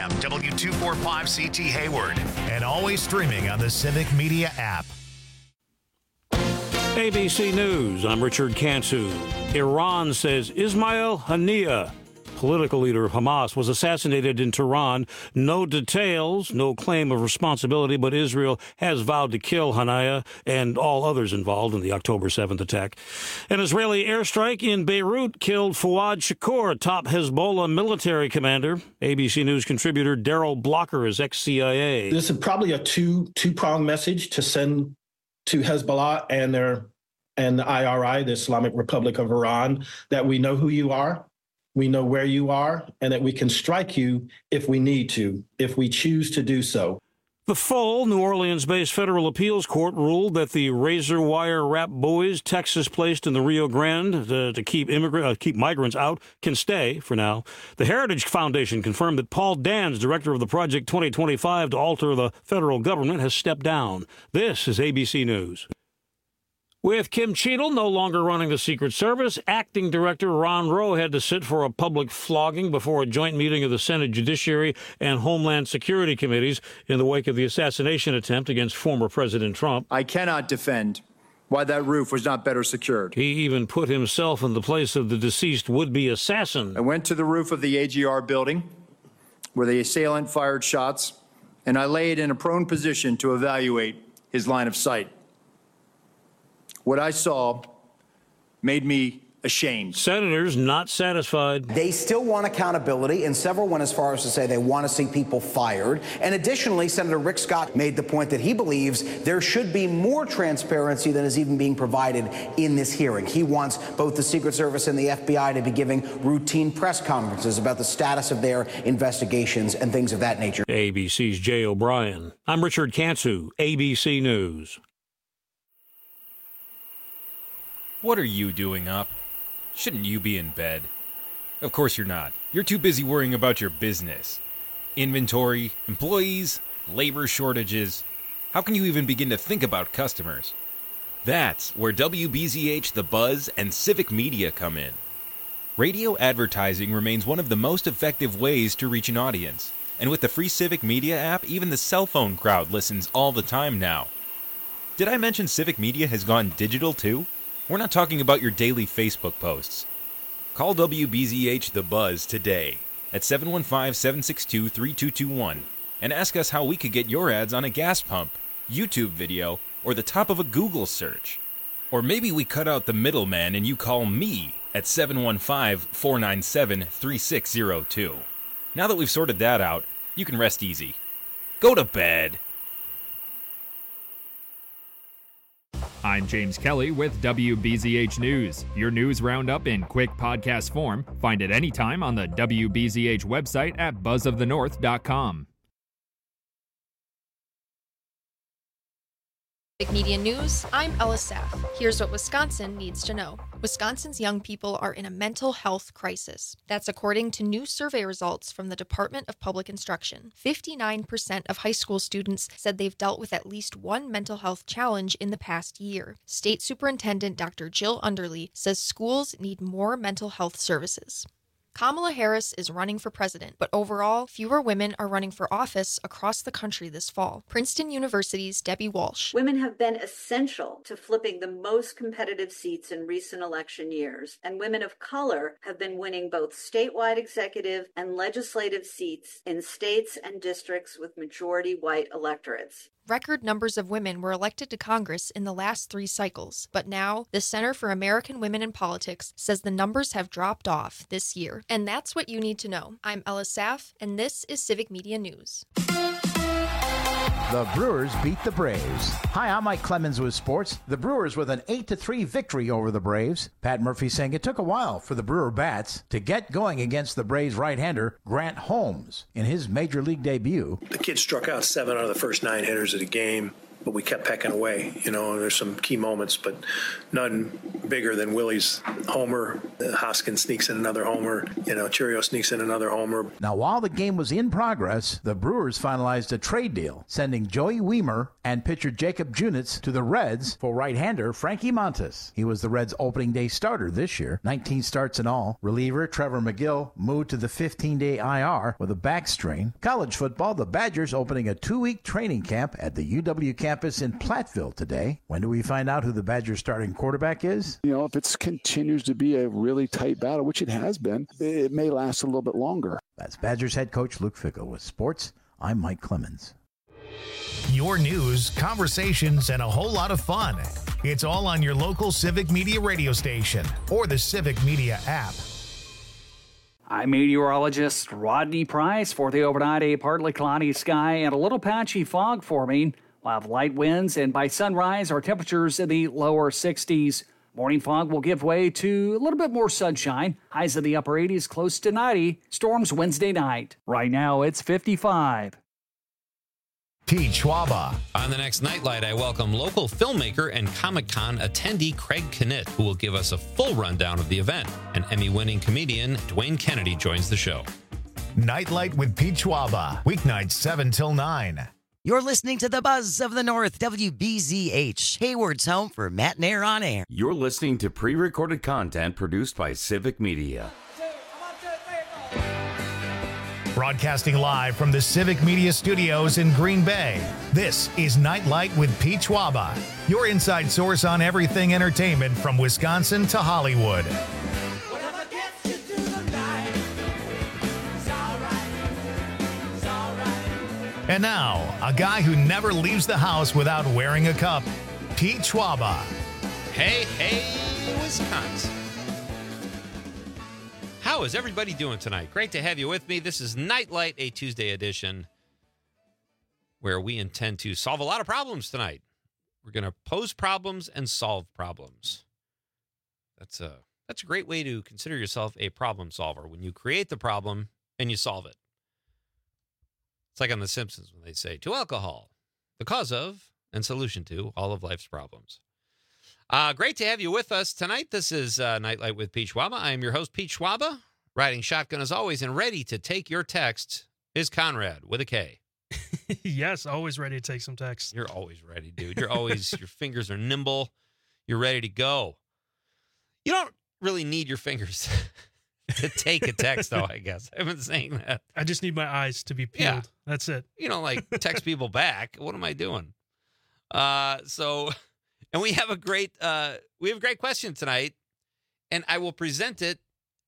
FM, W245CT Hayward, and always streaming on the Civic Media app. ABC News, I'm Richard Cantu. Iran says Ismail Haniyeh, political leader of Hamas, was assassinated in Tehran. No details, no claim of responsibility, but Israel has vowed to kill Haniyeh and all others involved in the October 7th attack. An Israeli airstrike in Beirut killed Fouad Shakur, top Hezbollah military commander. ABC News contributor Daryl Blocker is ex-CIA. This is probably a two-pronged message to send to Hezbollah and the IRI, the Islamic Republic of Iran, that we know who you are, we know where you are, and that we can strike you if we need to, if we choose to do so. The full New Orleans-based federal appeals court ruled that the razor wire wrap buoys Texas placed in the Rio Grande to keep migrants out can stay for now. The Heritage Foundation confirmed that Paul Dans, director of the Project 2025 to alter the federal government, has stepped down. This is ABC News. With Kim Cheadle no longer running the Secret Service, acting director Ron Rowe had to sit for a public flogging before a joint meeting of the Senate Judiciary and Homeland Security Committees in the wake of the assassination attempt against former President Trump. I cannot defend why that roof was not better secured. He even put himself in the place of the deceased would-be assassin. I went to the roof of the AGR building where the assailant fired shots, and I laid in a prone position to evaluate his line of sight. What I saw made me ashamed. Senators not satisfied. They still want accountability, and several went as far as to say they want to see people fired. And additionally, Senator Rick Scott made the point that he believes there should be more transparency than is even being provided in this hearing. He wants both the Secret Service and the FBI to be giving routine press conferences about the status of their investigations and things of that nature. ABC's Jay O'Brien. I'm Richard Cantu, ABC News. What are you doing up? Shouldn't you be in bed? Of course you're not. You're too busy worrying about your business. Inventory, employees, labor shortages. How can you even begin to think about customers? That's where WBZH, The Buzz, and Civic Media come in. Radio advertising remains one of the most effective ways to reach an audience. And with the free Civic Media app, even the cell phone crowd listens all the time now. Did I mention Civic Media has gone digital too? We're not talking about your daily Facebook posts. Call WBZH The Buzz today at 715-762-3221 and ask us how we could get your ads on a gas pump, YouTube video, or the top of a Google search. Or maybe we cut out the middleman and you call me at 715-497-3602. Now that we've sorted that out, you can rest easy. Go to bed. I'm James Kelly with WBZH News, your news roundup in quick podcast form. Find it anytime on the WBZH website at buzzofthenorth.com. Big Media News, I'm Ella Saff. Here's what Wisconsin needs to know. Wisconsin's young people are in a mental health crisis. That's according to new survey results from the Department of Public Instruction. 59% of high school students said they've dealt with at least one mental health challenge in the past year. State Superintendent Dr. Jill Underly says schools need more mental health services. Kamala Harris is running for president, but overall, fewer women are running for office across the country this fall. Princeton University's Debbie Walsh. Women have been essential to flipping the most competitive seats in recent election years, and women of color have been winning both statewide executive and legislative seats in states and districts with majority white electorates. Record numbers of women were elected to Congress in the last 3 cycles, but now the Center for American Women in Politics says the numbers have dropped off this year. And that's what you need to know. I'm Ella Saff, and this is Civic Media News. The Brewers beat the Braves. Hi, I'm Mike Clemens with sports. The Brewers with an 8-3 victory over the Braves. Pat Murphy saying it took a while for the Brewer bats to get going against the Braves right-hander Grant Holmes in his Major League debut. The kid struck out 7 out of the first 9 hitters of the game. but we kept pecking away. And there's some key moments, but none bigger than Willie's homer. Hoskins sneaks in another homer. Churio sneaks in another homer. Now, while the game was in progress, the Brewers finalized a trade deal, sending Joey Wiemer and pitcher Jacob Junitz to the Reds for right-hander Frankie Montas. He was the Reds' opening day starter this year, 19 starts in all. Reliever Trevor McGill moved to the 15-day IR with a back strain. College football, the Badgers opening a 2-week training camp at the UW campus in Platteville today. When do we find out who the Badgers' starting quarterback is? If it continues to be a really tight battle, which it has been, it may last a little bit longer. That's Badgers head coach Luke Fickell. With sports, I'm Mike Clemens. Your news, conversations, and a whole lot of fun. It's all on your local Civic Media radio station or the Civic Media app. I'm meteorologist Rodney Price. For the overnight, a partly cloudy sky and a little patchy fog forming. We'll have light winds, and by sunrise, our temperatures in the lower 60s. Morning fog will give way to a little bit more sunshine. Highs in the upper 80s, close to 90. Storms Wednesday night. Right now, it's 55. Pete Schwaba. On the next Nightlight, I welcome local filmmaker and Comic-Con attendee Craig Knitt, who will give us a full rundown of the event. And Emmy-winning comedian Dwayne Kennedy joins the show. Nightlight with Pete Schwaba. Weeknights 7 till 9. You're listening to the Buzz of the North, WBZH, Hayward's home for Matt and Air on Air. You're listening to pre-recorded content produced by Civic Media. Broadcasting live from the Civic Media Studios in Green Bay, this is Nightlight with Pete Schwaba, your inside source on everything entertainment from Wisconsin to Hollywood. And now, a guy who never leaves the house without wearing a cup, Pete Schwaba. Hey, Wisconsin. How is everybody doing tonight? Great to have you with me. This is Nightlight, a Tuesday edition, where we intend to solve a lot of problems tonight. We're going to pose problems and solve problems. That's a great way to consider yourself a problem solver, when you create the problem and you solve it. It's like on The Simpsons when they say, to alcohol, the cause of and solution to all of life's problems. Great to have you with us tonight. This is Nightlight with Pete Schwaba. I am your host, Pete Schwaba. Riding shotgun as always, and ready to take your text is Conrad with a K. Yes, always ready to take some text. You're always ready, dude. You're always, your fingers are nimble. You're ready to go. You don't really need your fingers to take a text, though, I guess. I've been saying that. I just need my eyes to be peeled. Yeah. That's it. Text people back. What am I doing? And we have a great question tonight, and I will present it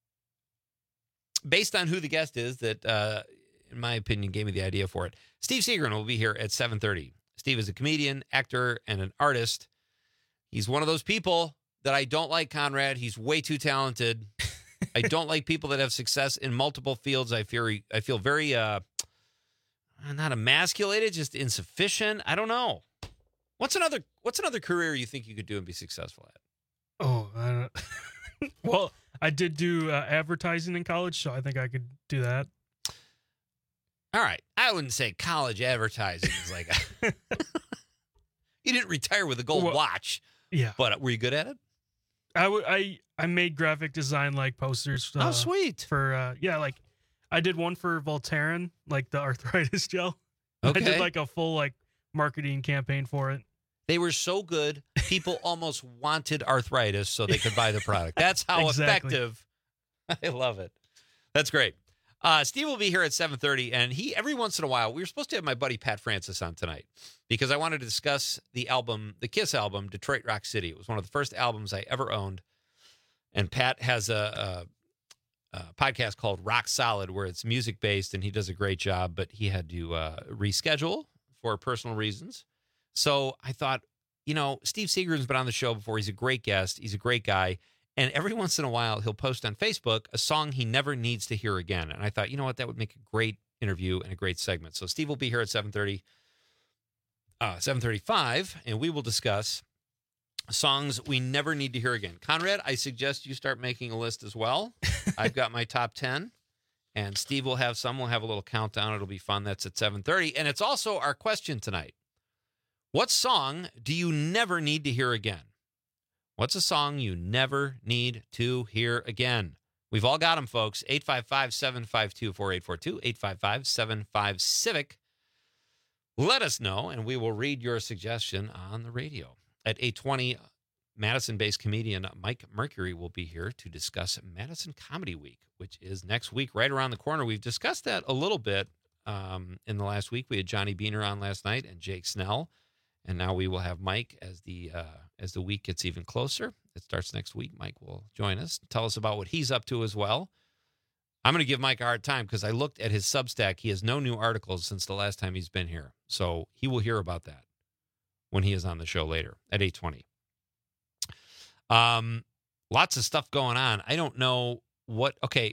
based on who the guest is that, in my opinion, gave me the idea for it. Steve Seagren will be here at 7:30. Steve is a comedian, actor, and an artist. He's one of those people that I don't like, Conrad. He's way too talented. I don't like people that have success in multiple fields. I feel very not emasculated, just insufficient. I don't know. What's another career you think you could do and be successful at? Oh, I don't. Well, I did do advertising in college, so I think I could do that. All right. I wouldn't say college advertising is like you didn't retire with a gold watch. Yeah. But were you good at it? I made graphic design, like posters. Oh, sweet. For I did one for Voltaren, like the arthritis gel. Okay. I did like a full marketing campaign for it. They were so good, people almost wanted arthritis so they could buy the product. That's how effective. I love it. That's great. Steve will be here at 7:30, and every once in a while, we were supposed to have my buddy Pat Francis on tonight because I wanted to discuss the Kiss album, Detroit Rock City. It was one of the first albums I ever owned, and Pat has a podcast called Rock Solid where it's music-based, and he does a great job, but he had to reschedule for personal reasons. So I thought, Steve Seagren's been on the show before. He's a great guest. He's a great guy. And every once in a while, he'll post on Facebook a song he never needs to hear again. And I thought, you know what? That would make a great interview and a great segment. So Steve will be here at 7:30, 7:35, and we will discuss songs we never need to hear again. Conrad, I suggest you start making a list as well. I've got my top 10. And Steve will have some. We'll have a little countdown. It'll be fun. That's at 7:30. And it's also our question tonight. What song do you never need to hear again? What's a song you never need to hear again? We've all got them, folks. 855-752-4842, 855-75-CIVIC. Let us know, and we will read your suggestion on the radio. At 8:20, Madison-based comedian Mike Mercury will be here to discuss Madison Comedy Week, which is next week, right around the corner. We've discussed that a little bit in the last week. We had Johnny Beaner on last night and Jake Snell, and now we will have Mike as the week gets even closer. It starts next week. Mike will join us, tell us about what he's up to as well. I'm going to give Mike a hard time because I looked at his Substack. He has no new articles since the last time he's been here. So he will hear about that when he is on the show later at 8:20. Lots of stuff going on. I don't know what. Okay.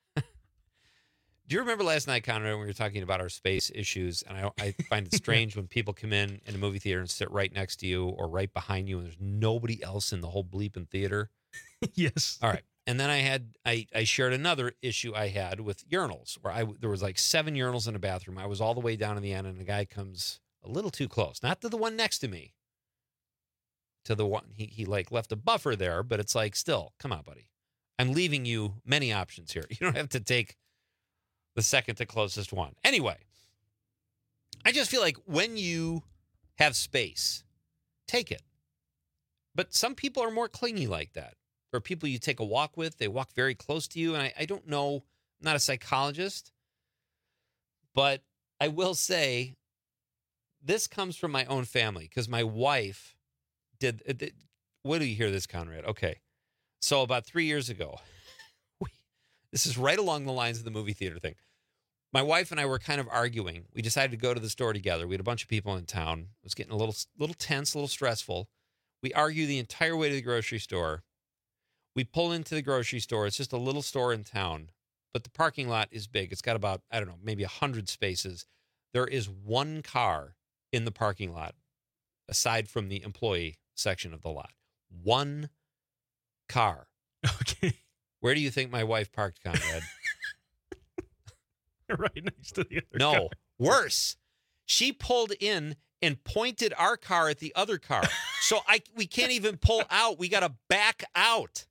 Do you remember last night, Conrad, when we were talking about our space issues? And I find it strange when people come in a movie theater and sit right next to you or right behind you, and there's nobody else in the whole bleeping theater. Yes. All right. And then I shared another issue I had with urinals, where there was like 7 urinals in a bathroom. I was all the way down in the end, and the guy comes a little too close, not to the one next to me, to the one he like left a buffer there, but it's like, still, come on, buddy. I'm leaving you many options here. You don't have to take the second to closest one. Anyway, I just feel like when you have space, take it. But some people are more clingy like that. There are people you take a walk with, they walk very close to you, and I don't know, I'm not a psychologist, but I will say this comes from my own family because my wife did. What do you hear this, Conrad? Okay. So about 3 years ago, this is right along the lines of the movie theater thing. My wife and I were kind of arguing. We decided to go to the store together. We had a bunch of people in town. It was getting a little tense, a little stressful. We argue the entire way to the grocery store. We pull into the grocery store. It's just a little store in town, but the parking lot is big. It's got about, I don't know, maybe 100 spaces. There is one car in the parking lot, aside from the employee section of the lot. One car. Okay. Where do you think my wife parked, Conrad? Right next to the other No, car. worse. She pulled in and pointed our car at the other car. So we can't even pull out. We got to back out.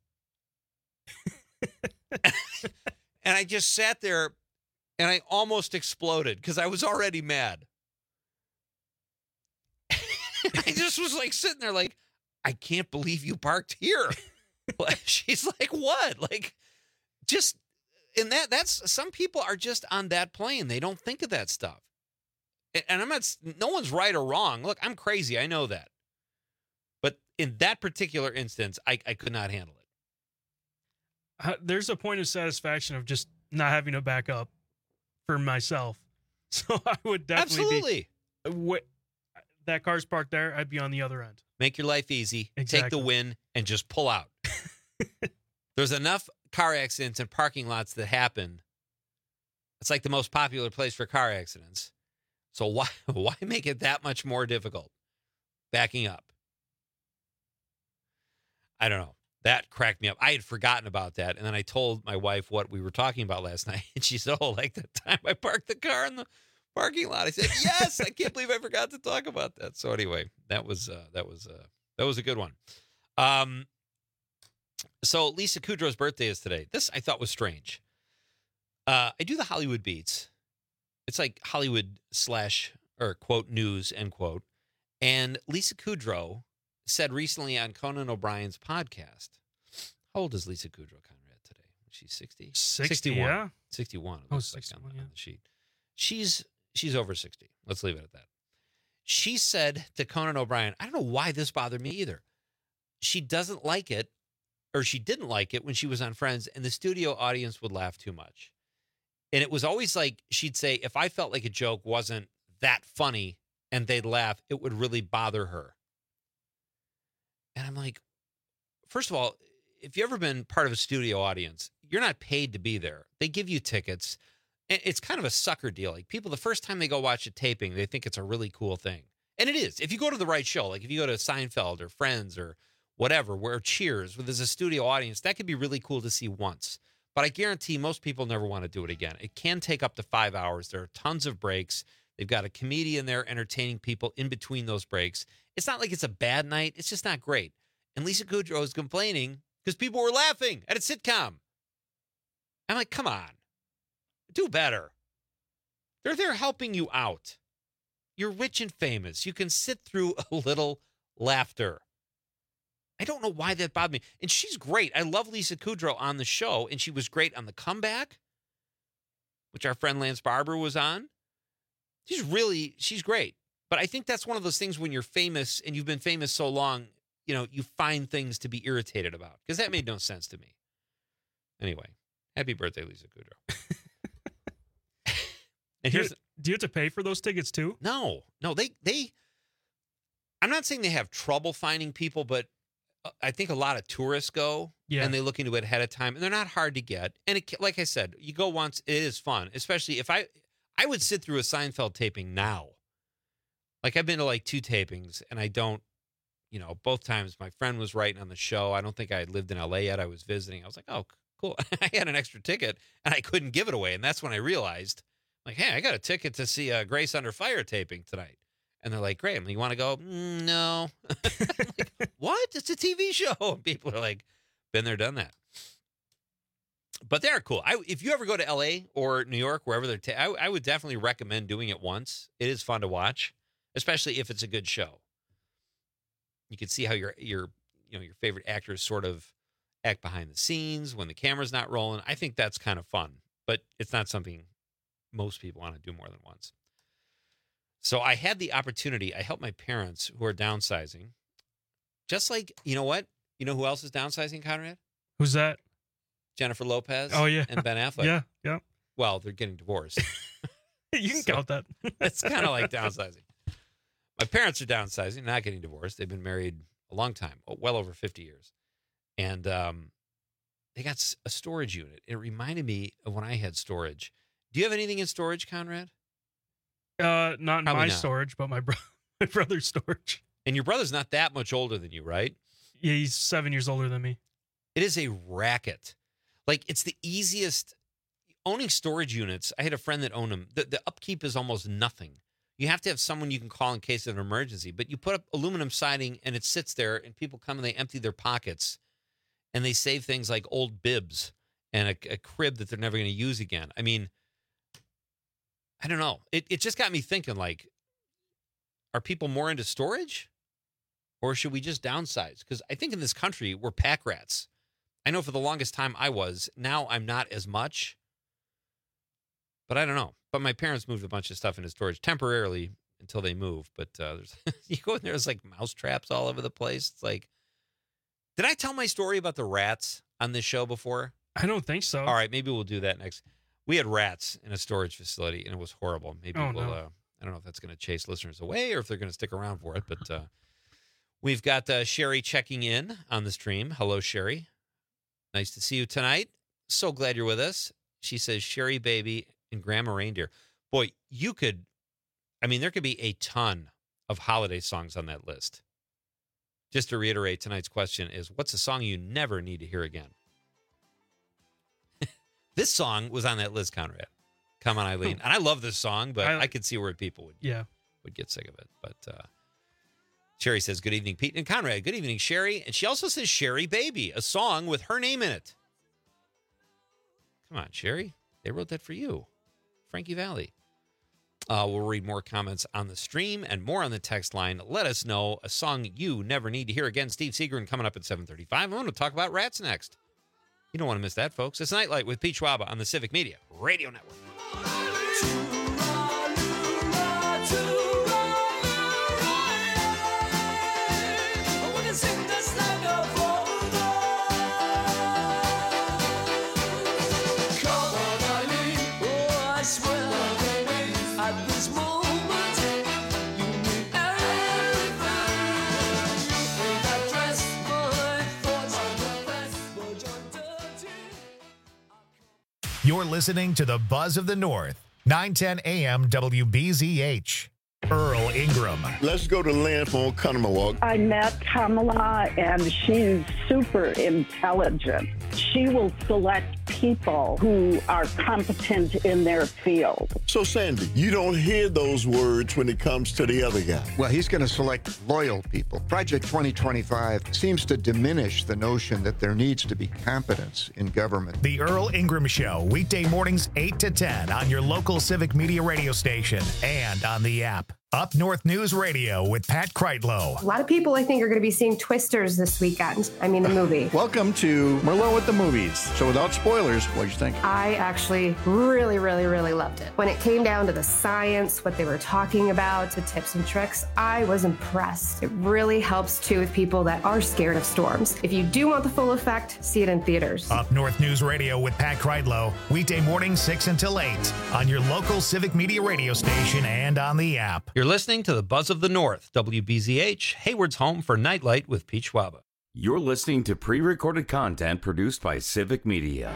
And I just sat there and I almost exploded because I was already mad. I just was like sitting there like, I can't believe you parked here. She's like, what? Like, just, and that's, some people are just on that plane. They don't think of that stuff. And I'm not, no one's right or wrong. Look, I'm crazy. I know that. But in that particular instance, I could not handle it. There's a point of satisfaction of just not having to back up for myself. So I would definitely that car's parked there, I'd be on the other end. Make your life easy. Exactly. Take the win and just pull out. There's enough car accidents and parking lots that happen. It's like the most popular place for car accidents. So why make it that much more difficult? Backing up. I don't know. That cracked me up. I had forgotten about that. And then I told my wife what we were talking about last night. And she said, oh, like the time I parked the car in the parking lot. I said, yes, I can't believe I forgot to talk about that. So anyway, that was a good one. So Lisa Kudrow's birthday is today. This I thought was strange. I do the Hollywood Beats. It's like Hollywood / or quote news, end quote. And Lisa Kudrow said recently on Conan O'Brien's podcast. How old is Lisa Kudrow, Conrad, today? She's 60? 61. Yeah. 61. Oh, 61, on the sheet. She's over 60. Let's leave it at that. She said to Conan O'Brien, I don't know why this bothered me either. She doesn't like it, or she didn't like it when she was on Friends, and the studio audience would laugh too much. And it was always like, she'd say, if I felt like a joke wasn't that funny and they'd laugh, it would really bother her. And I'm like, first of all, if you've ever been part of a studio audience, you're not paid to be there. They give you tickets. And it's kind of a sucker deal. Like people, the first time they go watch a taping, they think it's a really cool thing. And it is. If you go to the right show, like if you go to Seinfeld or Friends or whatever, where Cheers, where there's a studio audience, that could be really cool to see once. But I guarantee most people never want to do it again. It can take up to 5 hours. There are tons of breaks. They've got a comedian there entertaining people in between those breaks. It's not like it's a bad night. It's just not great. And Lisa Kudrow is complaining because people were laughing at a sitcom. I'm like, come on. Do better. They're there helping you out. You're rich and famous. You can sit through a little laughter. I don't know why that bothered me. And she's great. I love Lisa Kudrow on the show, and she was great on The Comeback, which our friend Lance Barber was on. She's great. But I think that's one of those things when you're famous and you've been famous so long, you find things to be irritated about, because that made no sense to me. Anyway, happy birthday, Lisa Kudrow. And do you have to pay for those tickets too? No, they I'm not saying they have trouble finding people, but I think a lot of tourists go and they look into it ahead of time, and they're not hard to get. And like I said, you go once, it is fun, especially if I would sit through a Seinfeld taping now. Like, I've been to like 2 tapings, and I don't, both times my friend was writing on the show. I don't think I had lived in LA yet. I was visiting. I was like, oh, cool. I had an extra ticket, and I couldn't give it away. And that's when I realized, like, hey, I got a ticket to see a Grace Under Fire taping tonight. And they're like, great. I'm like, you want to go? No. Like, what? It's a TV show. And people are like, been there, done that. But they're cool. If you ever go to LA or New York, wherever they're I would definitely recommend doing it once. It is fun to watch, especially if it's a good show. You can see how your favorite actors sort of act behind the scenes when the camera's not rolling. I think that's kind of fun, but it's not something most people want to do more than once. So I had the opportunity. I helped my parents who are downsizing. Just like, you know what? You know who else is downsizing, Conrad? Who's that? Jennifer Lopez. Oh, yeah. And Ben Affleck. Yeah. Well, they're getting divorced. You can count that. It's kind of like downsizing. My parents are downsizing, not getting divorced. They've been married a long time, well over 50 years. And they got a storage unit. It reminded me of when I had storage. Do you have anything in storage, Conrad? Not in my storage, but my brother's storage. And your brother's not that much older than you, right? Yeah, he's 7 years older than me. It is a racket. Like, it's the easiest. Owning storage units, I had a friend that owned them. The upkeep is almost nothing. You have to have someone you can call in case of an emergency. But you put up aluminum siding, and it sits there, and people come and they empty their pockets, and they save things like old bibs and a crib that they're never going to use again. I mean, I don't know. It just got me thinking, like, are people more into storage? Or should we just downsize? Because I think in this country, we're pack rats. I know for the longest time I was. Now I'm not as much. But I don't know. But my parents moved a bunch of stuff into storage temporarily until they move. But you go in there, there's like mouse traps all over the place. It's like, did I tell my story about the rats on this show before? I don't think so. All right, maybe we'll do that next. We had rats in a storage facility, and it was horrible. Maybe I don't know if that's going to chase listeners away or if they're going to stick around for it. But we've got Sherry checking in on the stream. Hello, Sherry. Nice to see you tonight. So glad you're with us. She says, Sherry Baby and Grandma Reindeer. Boy, there could be a ton of holiday songs on that list. Just to reiterate, tonight's question is, what's a song you never need to hear again? This song was on that list, Conrad. Come on, Eileen. And I love this song, but I could see where people would get sick of it. But Sherry says, good evening, Pete and Conrad. Good evening, Sherry. And she also says, Sherry Baby, a song with her name in it. Come on, Sherry. They wrote that for you. Frankie Valli. We'll read more comments on the stream and more on the text line. Let us know a song you never need to hear again. Steve Seagren coming up at 7:35. I'm going to talk about rats next. You don't want to miss that, folks. It's Nightlight with Pete Schwaba on the Civic Media Radio Network. You're listening to the Buzz of the North, 910 AM WBZH. Earl Ingram. Let's go to Lynn from Oconomowoc. I met Kamala, and she's super intelligent. She will select people who are competent in their field. So, Sandy, you don't hear those words when it comes to the other guy. Well, he's going to select loyal people. Project 2025 seems to diminish the notion that there needs to be competence in government. The Earl Ingram Show, weekday mornings 8 to 10 on your local Civic Media radio station and on the app. Up North News Radio with Pat Kreitlow. A lot of people, I think, are going to be seeing Twisters this weekend. I mean, the movie. Welcome to Merlot with the Movies. So without spoilers, what did you think? I actually really, really, really loved it. When it came down to the science, what they were talking about, the tips and tricks, I was impressed. It really helps, too, with people that are scared of storms. If you do want the full effect, see it in theaters. Up North News Radio with Pat Kreitlow, weekday mornings 6 until 8 on your local Civic Media radio station and on the app. You're listening to the Buzz of the North, WBZH, Hayward's home for Nightlight with Pete Schwaba. You're listening to pre-recorded content produced by Civic Media.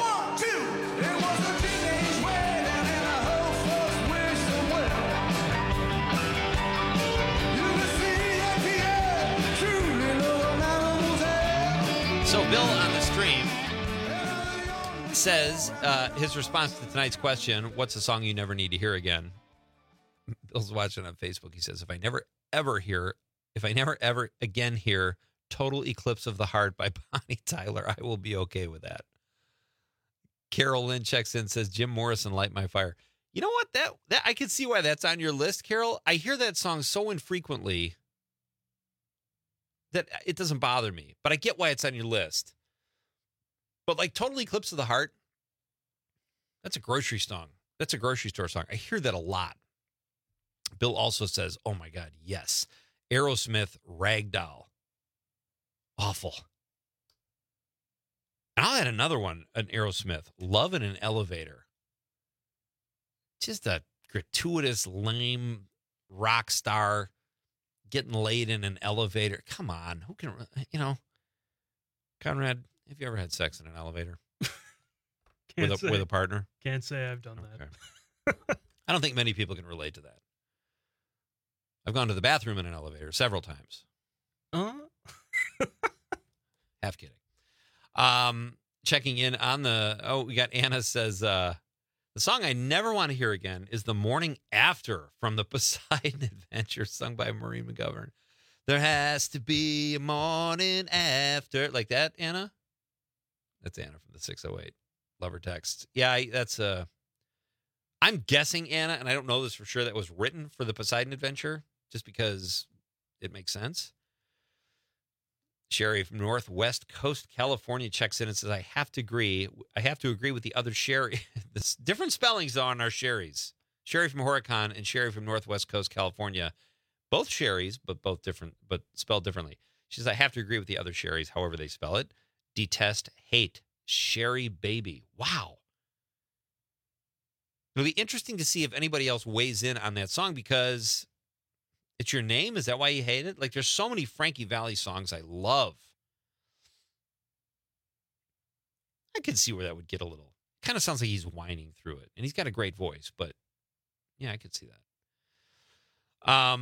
So Bill on the stream says his response to tonight's question, what's a song you never need to hear again? Bill's watching on Facebook. He says, if I never ever again hear Total Eclipse of the Heart by Bonnie Tyler, I will be okay with that. Carol Lynn checks in, says Jim Morrison, Light My Fire. You know what? That I can see why that's on your list, Carol. I hear that song so infrequently that it doesn't bother me, but I get why it's on your list. But like Total Eclipse of the Heart, that's a grocery song. That's a grocery store song. I hear that a lot. Bill also says, oh my God, yes. Aerosmith, Ragdoll. Awful. And I'll add another one, an Aerosmith, Love in an Elevator. Just a gratuitous, lame rock star getting laid in an elevator. Come on. Who can, Conrad, have you ever had sex in an elevator? with a partner? Can't say I've done that. I don't think many people can relate to that. I've gone to the bathroom in an elevator several times. Half kidding. Checking in on we got Anna says, the song I never want to hear again is The Morning After from the Poseidon Adventure, sung by Maureen McGovern. There has to be a morning after. Like that, Anna? That's Anna from the 608. Love her text. Yeah, I'm guessing, Anna, and I don't know this for sure, that was written for the Poseidon Adventure, just because it makes sense. Sherry from Northwest Coast, California checks in and says, I have to agree with the other Sherry. There's different spellings on our Sherrys. Sherry from Horicon and Sherry from Northwest Coast, California. Both Sherrys, but spelled differently. She says, I have to agree with the other Sherrys, however they spell it. Detest, hate, Sherry baby. Wow. It'll be interesting to see if anybody else weighs in on that song, because it's your name. Is that why you hate it? Like, there's so many Frankie Valli songs I love. I could see where that would get a little, kind of sounds like he's whining through it. And he's got a great voice, but yeah, I could see that.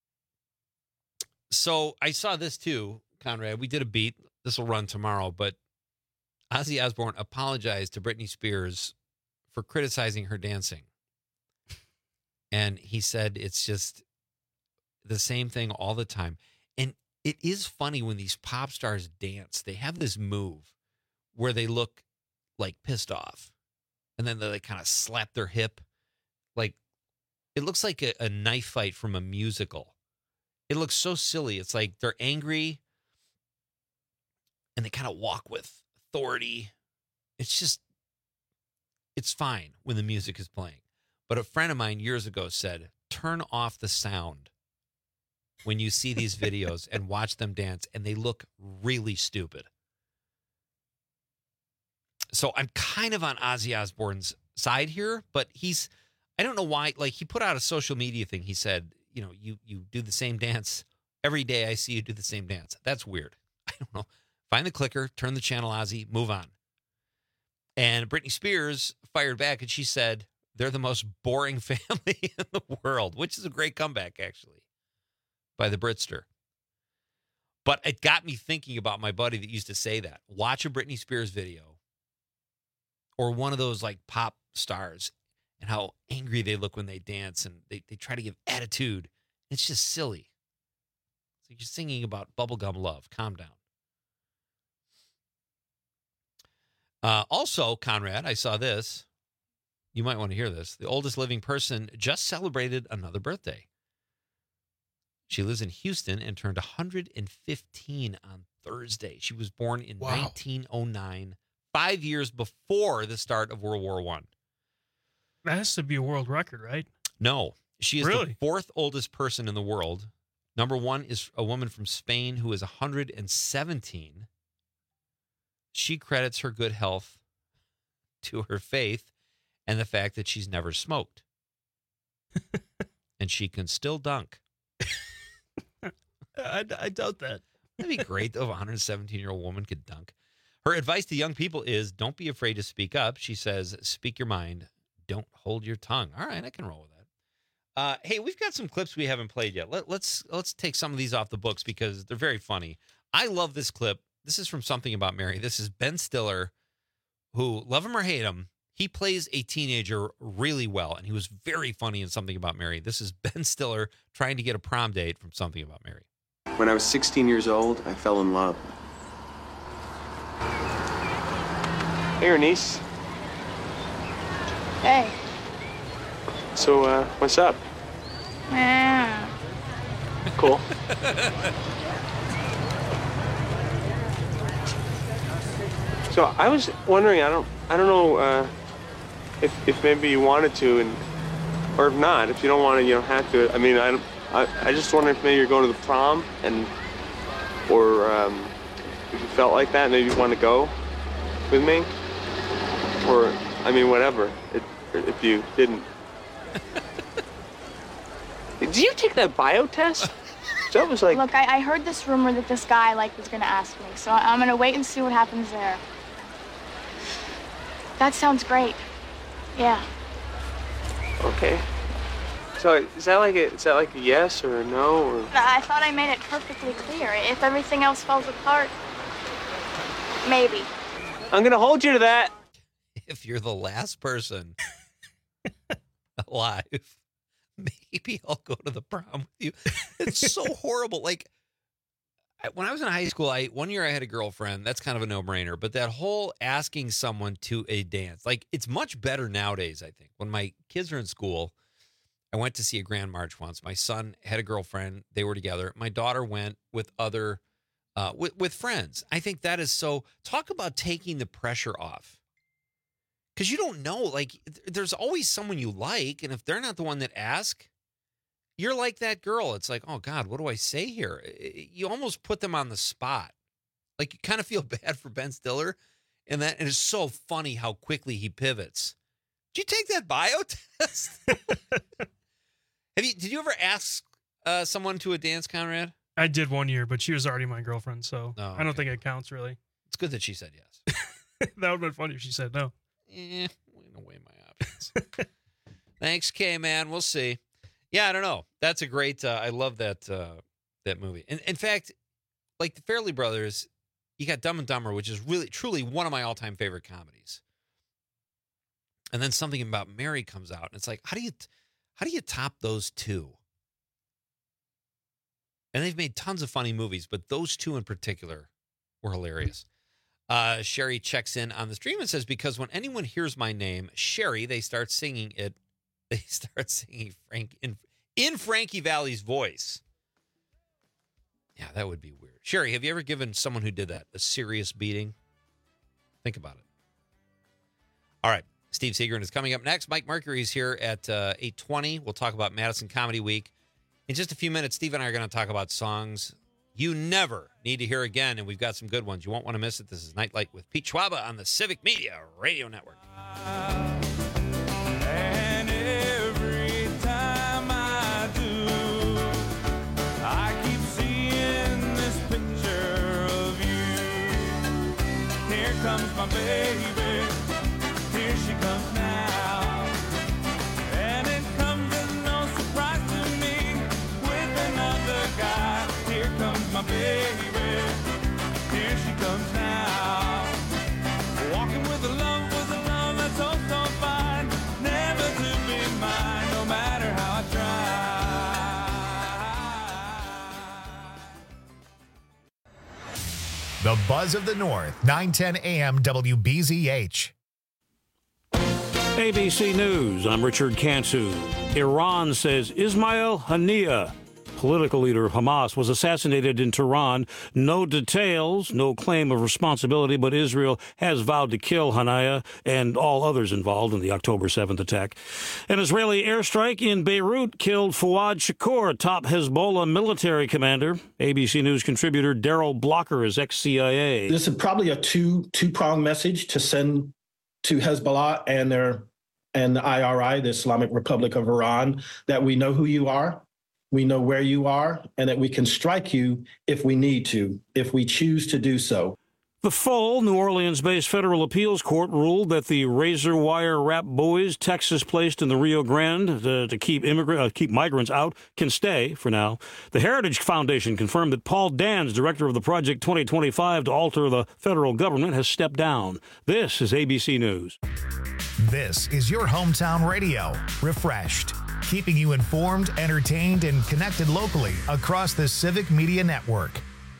So I saw this too, Conrad. We did a beat. This will run tomorrow, but Ozzy Osbourne apologized to Britney Spears for criticizing her dancing. And he said it's just the same thing all the time. And it is funny when these pop stars dance, they have this move where they look like pissed off. And then they kind of slap their hip. Like, it looks like a knife fight from a musical. It looks so silly. It's like they're angry and they kind of walk with authority. It's fine when the music is playing. But a friend of mine years ago said, turn off the sound when you see these videos and watch them dance, and they look really stupid. So I'm kind of on Ozzy Osbourne's side here, but I don't know why, like, he put out a social media thing. He said, you do the same dance every day. I see you do the same dance. That's weird. I don't know. Find the clicker, turn the channel, Ozzy, move on. And Britney Spears fired back, and she said, they're the most boring family in the world, which is a great comeback, actually, by the Britster. But it got me thinking about my buddy that used to say that. Watch a Britney Spears video or one of those like pop stars, and how angry they look when they dance, and they try to give attitude. It's just silly. So you're singing about bubblegum love. Calm down. Also, Conrad, I saw this. You might want to hear this. The oldest living person just celebrated another birthday. She lives in Houston and turned 115 on Thursday. She was born in 1909, 5 years before the start of World War I. That has to be a world record, right? No. She is the fourth oldest person in the world. Number one is a woman from Spain who is 117. She credits her good health to her faith and the fact that she's never smoked. And she can still dunk. I doubt that. That'd be great if a 117-year-old woman could dunk. Her advice to young people is don't be afraid to speak up. She says, speak your mind. Don't hold your tongue. All right, I can roll with that. Hey, we've got some clips we haven't played yet. Let's take some of these off the books because they're very funny. I love this clip. This is from Something About Mary. This is Ben Stiller, who, love him or hate him, he plays a teenager really well, and he was very funny in Something About Mary. This is Ben Stiller trying to get a prom date from Something About Mary. When I was 16 years old, I fell in love. Hey, Ernice. Hey. So, what's up? Cool. So I was wondering, I don't know if maybe you wanted to, or if not, if you don't want to, you don't have to. I mean, I just wonder if maybe you're going to the prom, or if you felt like that, maybe you want to go with me, or I mean, whatever. If you didn't. Did you take that bio test? That was like. Look, I heard this rumor that this guy was gonna ask me, so I'm gonna wait and see what happens there. That sounds great. Yeah. Okay. So is that like a yes or a no? Or? I thought I made it perfectly clear. If everything else falls apart, maybe. I'm gonna hold you to that. If you're the last person alive, maybe I'll go to the prom with you. It's so horrible. Like, when I was in high school, one year I had a girlfriend. That's kind of a no-brainer. But that whole asking someone to a dance, like, it's much better nowadays, I think. When my kids are in school, I went to see a grand march once. My son had a girlfriend. They were together. My daughter went with other, with friends. I think that is so, talk about taking the pressure off. Because you don't know, like, there's always someone you like, and if they're not the one that asks, you're like that girl. It's like, oh, God, what do I say here? You almost put them on the spot. Like, you kind of feel bad for Ben Stiller, and it's so funny how quickly he pivots. Did you take that bio test? Did you ever ask someone to a dance, Conrad? I did one year, but she was already my girlfriend, so I don't think it counts, really. It's good that she said yes. That would have been funny if she said no. I'm going to weigh my options. Thanks, K-Man. We'll see. Yeah, I don't know. That's a great, I love that movie. And in fact, like the Farrelly Brothers, you got Dumb and Dumber, which is really, truly one of my all-time favorite comedies. And then Something About Mary comes out, and it's like, how do you top those two? And they've made tons of funny movies, but those two in particular were hilarious. Sherry checks in on the stream and says, because when anyone hears my name, Sherry, they start singing it. They start singing Frank in Frankie Valli's voice. Yeah, that would be weird. Sherry, have you ever given someone who did that a serious beating? Think about it. All right. Steve Seagren is coming up next. Mike Mercury's here at 8:20. We'll talk about Madison Comedy Week. In just a few minutes, Steve and I are going to talk about songs you never need to hear again, and we've got some good ones. You won't want to miss it. This is Nightlight with Pete Schwaba on the Civic Media Radio Network. And every time I do, I keep seeing this picture of you. Here comes my baby. Here she comes now. And it comes as no surprise to me with another guy. Here comes my baby, here she comes now. Walking with a love that's oh so fine, never to The Buzz of the North, 910 AM WBZH. ABC News, I'm Richard Kansu. Iran says Ismail Haniyeh, political leader of Hamas, was assassinated in Tehran. No details, no claim of responsibility, but Israel has vowed to kill Haniyeh and all others involved in the October 7th attack. An Israeli airstrike in Beirut killed Fouad Shakur, top Hezbollah military commander. ABC News contributor Daryl Blocker is ex-CIA. This is probably a two-pronged message to send to Hezbollah and the IRI, the Islamic Republic of Iran, that we know who you are. We know where you are, and that we can strike you if we need to, if we choose to do so. The full New Orleans-based federal appeals court ruled that the razor wire wrap buoys Texas placed in the Rio Grande to keep migrants out can stay for now. The Heritage Foundation confirmed that Paul Dans, director of the Project 2025 to alter the federal government, has stepped down. This is ABC News. This is your hometown radio, refreshed, keeping you informed, entertained, and connected locally across the Civic Media Network.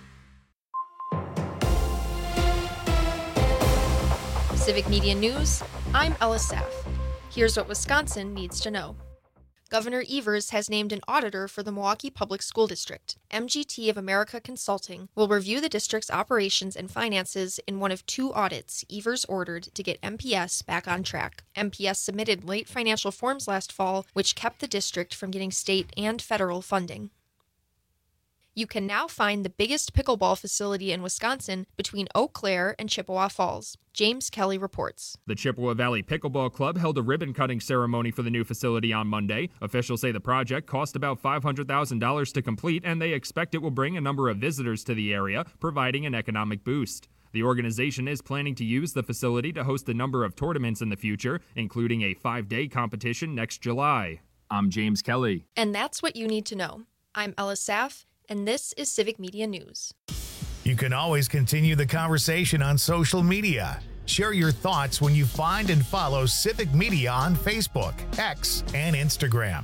Civic Media News, I'm Ella Saff. Here's what Wisconsin needs to know. Governor Evers has named an auditor for the Milwaukee Public School District. MGT of America Consulting will review the district's operations and finances in one of two audits Evers ordered to get MPS back on track. MPS submitted late financial forms last fall, which kept the district from getting state and federal funding. You can now find the biggest pickleball facility in Wisconsin between Eau Claire and Chippewa Falls. James Kelly reports. The Chippewa Valley Pickleball Club held a ribbon-cutting ceremony for the new facility on Monday. Officials say the project cost about $500,000 to complete, and they expect it will bring a number of visitors to the area, providing an economic boost. The organization is planning to use the facility to host a number of tournaments in the future, including a 5-day competition next July. I'm James Kelly. And that's what you need to know. I'm Ella Saff, and this is Civic Media News. You can always continue the conversation on social media. Share your thoughts when you find and follow Civic Media on Facebook, X, and Instagram.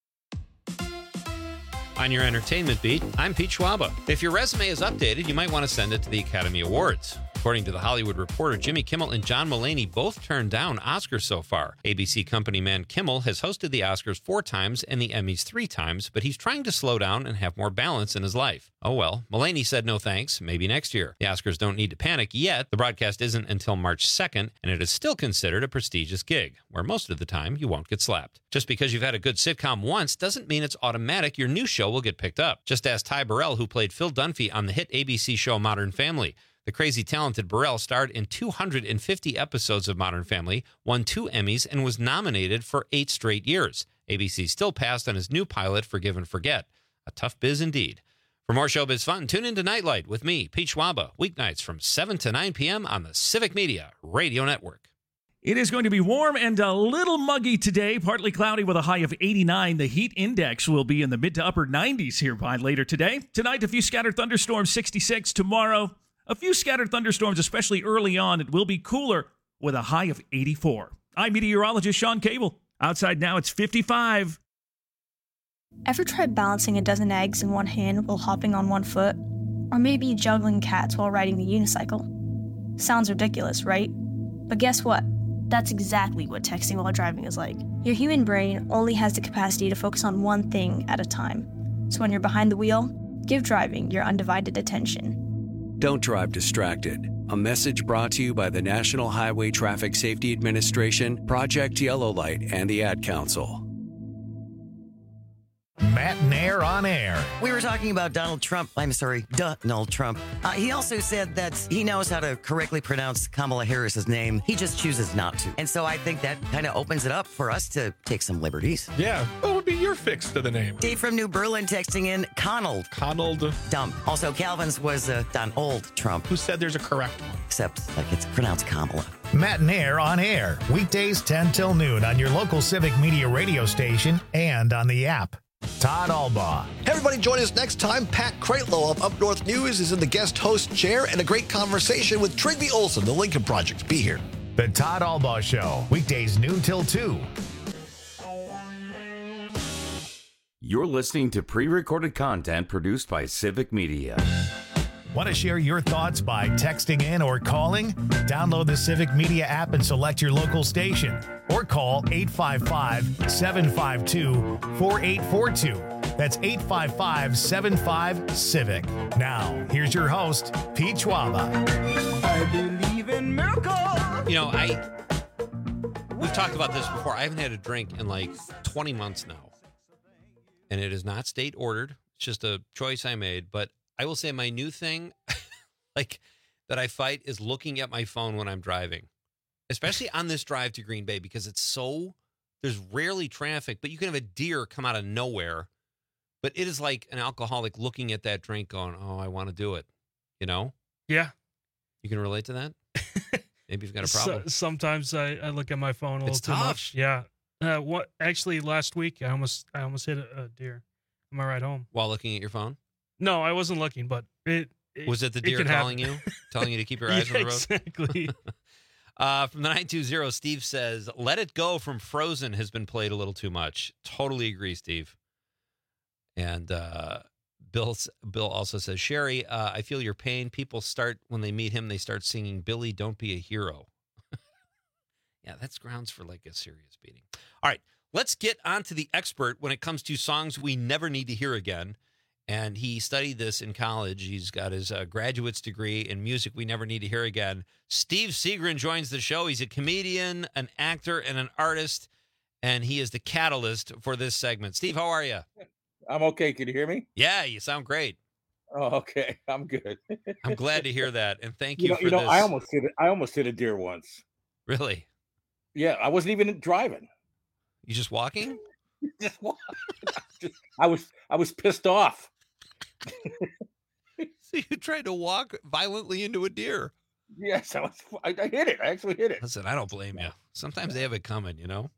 On your entertainment beat, I'm Pete Schwaba. If your resume is updated, you might want to send it to the Academy Awards. According to The Hollywood Reporter, Jimmy Kimmel and John Mulaney both turned down Oscars so far. ABC company man Kimmel has hosted the Oscars 4 times and the Emmys 3 times, but he's trying to slow down and have more balance in his life. Oh well, Mulaney said no thanks, maybe next year. The Oscars don't need to panic yet. The broadcast isn't until March 2nd, and it is still considered a prestigious gig, where most of the time you won't get slapped. Just because you've had a good sitcom once doesn't mean it's automatic your new show will get picked up. Just ask Ty Burrell, who played Phil Dunphy on the hit ABC show Modern Family. The crazy talented Burrell starred in 250 episodes of Modern Family, won 2 Emmys, and was nominated for 8 straight years. ABC still passed on his new pilot, Forgive and Forget. A tough biz indeed. For more showbiz fun, tune into Nightlight with me, Pete Schwaba, weeknights from 7 to 9 p.m. on the Civic Media Radio Network. It is going to be warm and a little muggy today, partly cloudy with a high of 89. The heat index will be in the mid to upper 90s here by later today. Tonight, a few scattered thunderstorms, 66. Tomorrow, a few scattered thunderstorms, especially early on. It will be cooler with a high of 84. I'm meteorologist Sean Cable. Outside now, it's 55. Ever tried balancing a dozen eggs in one hand while hopping on one foot? Or maybe juggling cats while riding the unicycle? Sounds ridiculous, right? But guess what? That's exactly what texting while driving is like. Your human brain only has the capacity to focus on one thing at a time. So when you're behind the wheel, give driving your undivided attention. Don't drive distracted. A message brought to you by the National Highway Traffic Safety Administration, Project Yellow Light, and the Ad Council. Matt Nair on air. We were talking about Donald Trump. Donald Trump. He also said that he knows how to correctly pronounce Kamala Harris's name. He just chooses not to. And so I think that kind of opens it up for us to take some liberties. Yeah. What would be your fix to the name? Dave from New Berlin texting in Conald. Dumb. Also, Calvin's was Donald Trump. Who said there's a correct one? Except like it's pronounced Kamala. Matt Nair on air. Weekdays 10 till noon on your local Civic Media radio station and on the app. Todd Albaugh. Hey everybody, join us next time. Pat Kreitlow of Up North News is in the guest host chair, and a great conversation with Trygve Olsen, the Lincoln Project. Be here. The Todd Albaugh Show, weekdays noon till 2. You're listening to pre-recorded content produced by Civic Media. Want to share your thoughts by texting in or calling? Download the Civic Media app and select your local station. Or call 855-752-4842. That's 855-75-CIVIC. Now, here's your host, Pete Schwaba. I believe in miracles. We've talked about this before. I haven't had a drink in like 20 months now. And it is not state ordered. It's just a choice I made. But I will say my new thing, like that I fight, is looking at my phone when I'm driving, especially on this drive to Green Bay, because there's rarely traffic, but you can have a deer come out of nowhere. But it is like an alcoholic looking at that drink going, oh, I want to do it. You know? Yeah. You can relate to that? Maybe you've got a problem. Sometimes I look at my phone a little too much. Yeah. Actually, last week I almost hit a deer on my ride home while looking at your phone. No, I wasn't looking, but was it the deer calling you, telling you to keep your eyes on the road? Exactly. From the 920, Steve says, "Let It Go" from Frozen has been played a little too much. Totally agree, Steve. And Bill also says, Sherry, I feel your pain. People when they meet him, they start singing, Billy, don't be a hero. Yeah, that's grounds for like a serious beating. All right, let's get on to the expert when it comes to songs we never need to hear again. And he studied this in college. He's got his graduate's degree in music we never need to hear again. Steve Seagren joins the show. He's a comedian, an actor, and an artist, and he is the catalyst for this segment. Steve, how are you? I'm okay. Can you hear me? Yeah, you sound great. Oh, okay. I'm good. I'm glad to hear that, and thank you for this. I almost hit a deer once. Really? Yeah, I wasn't even driving. You just walking? Just walking. I was pissed off. So you tried to walk violently into a deer? Yes, I hit it. I actually hit it. Listen, I don't blame you. Sometimes they have it coming, you know.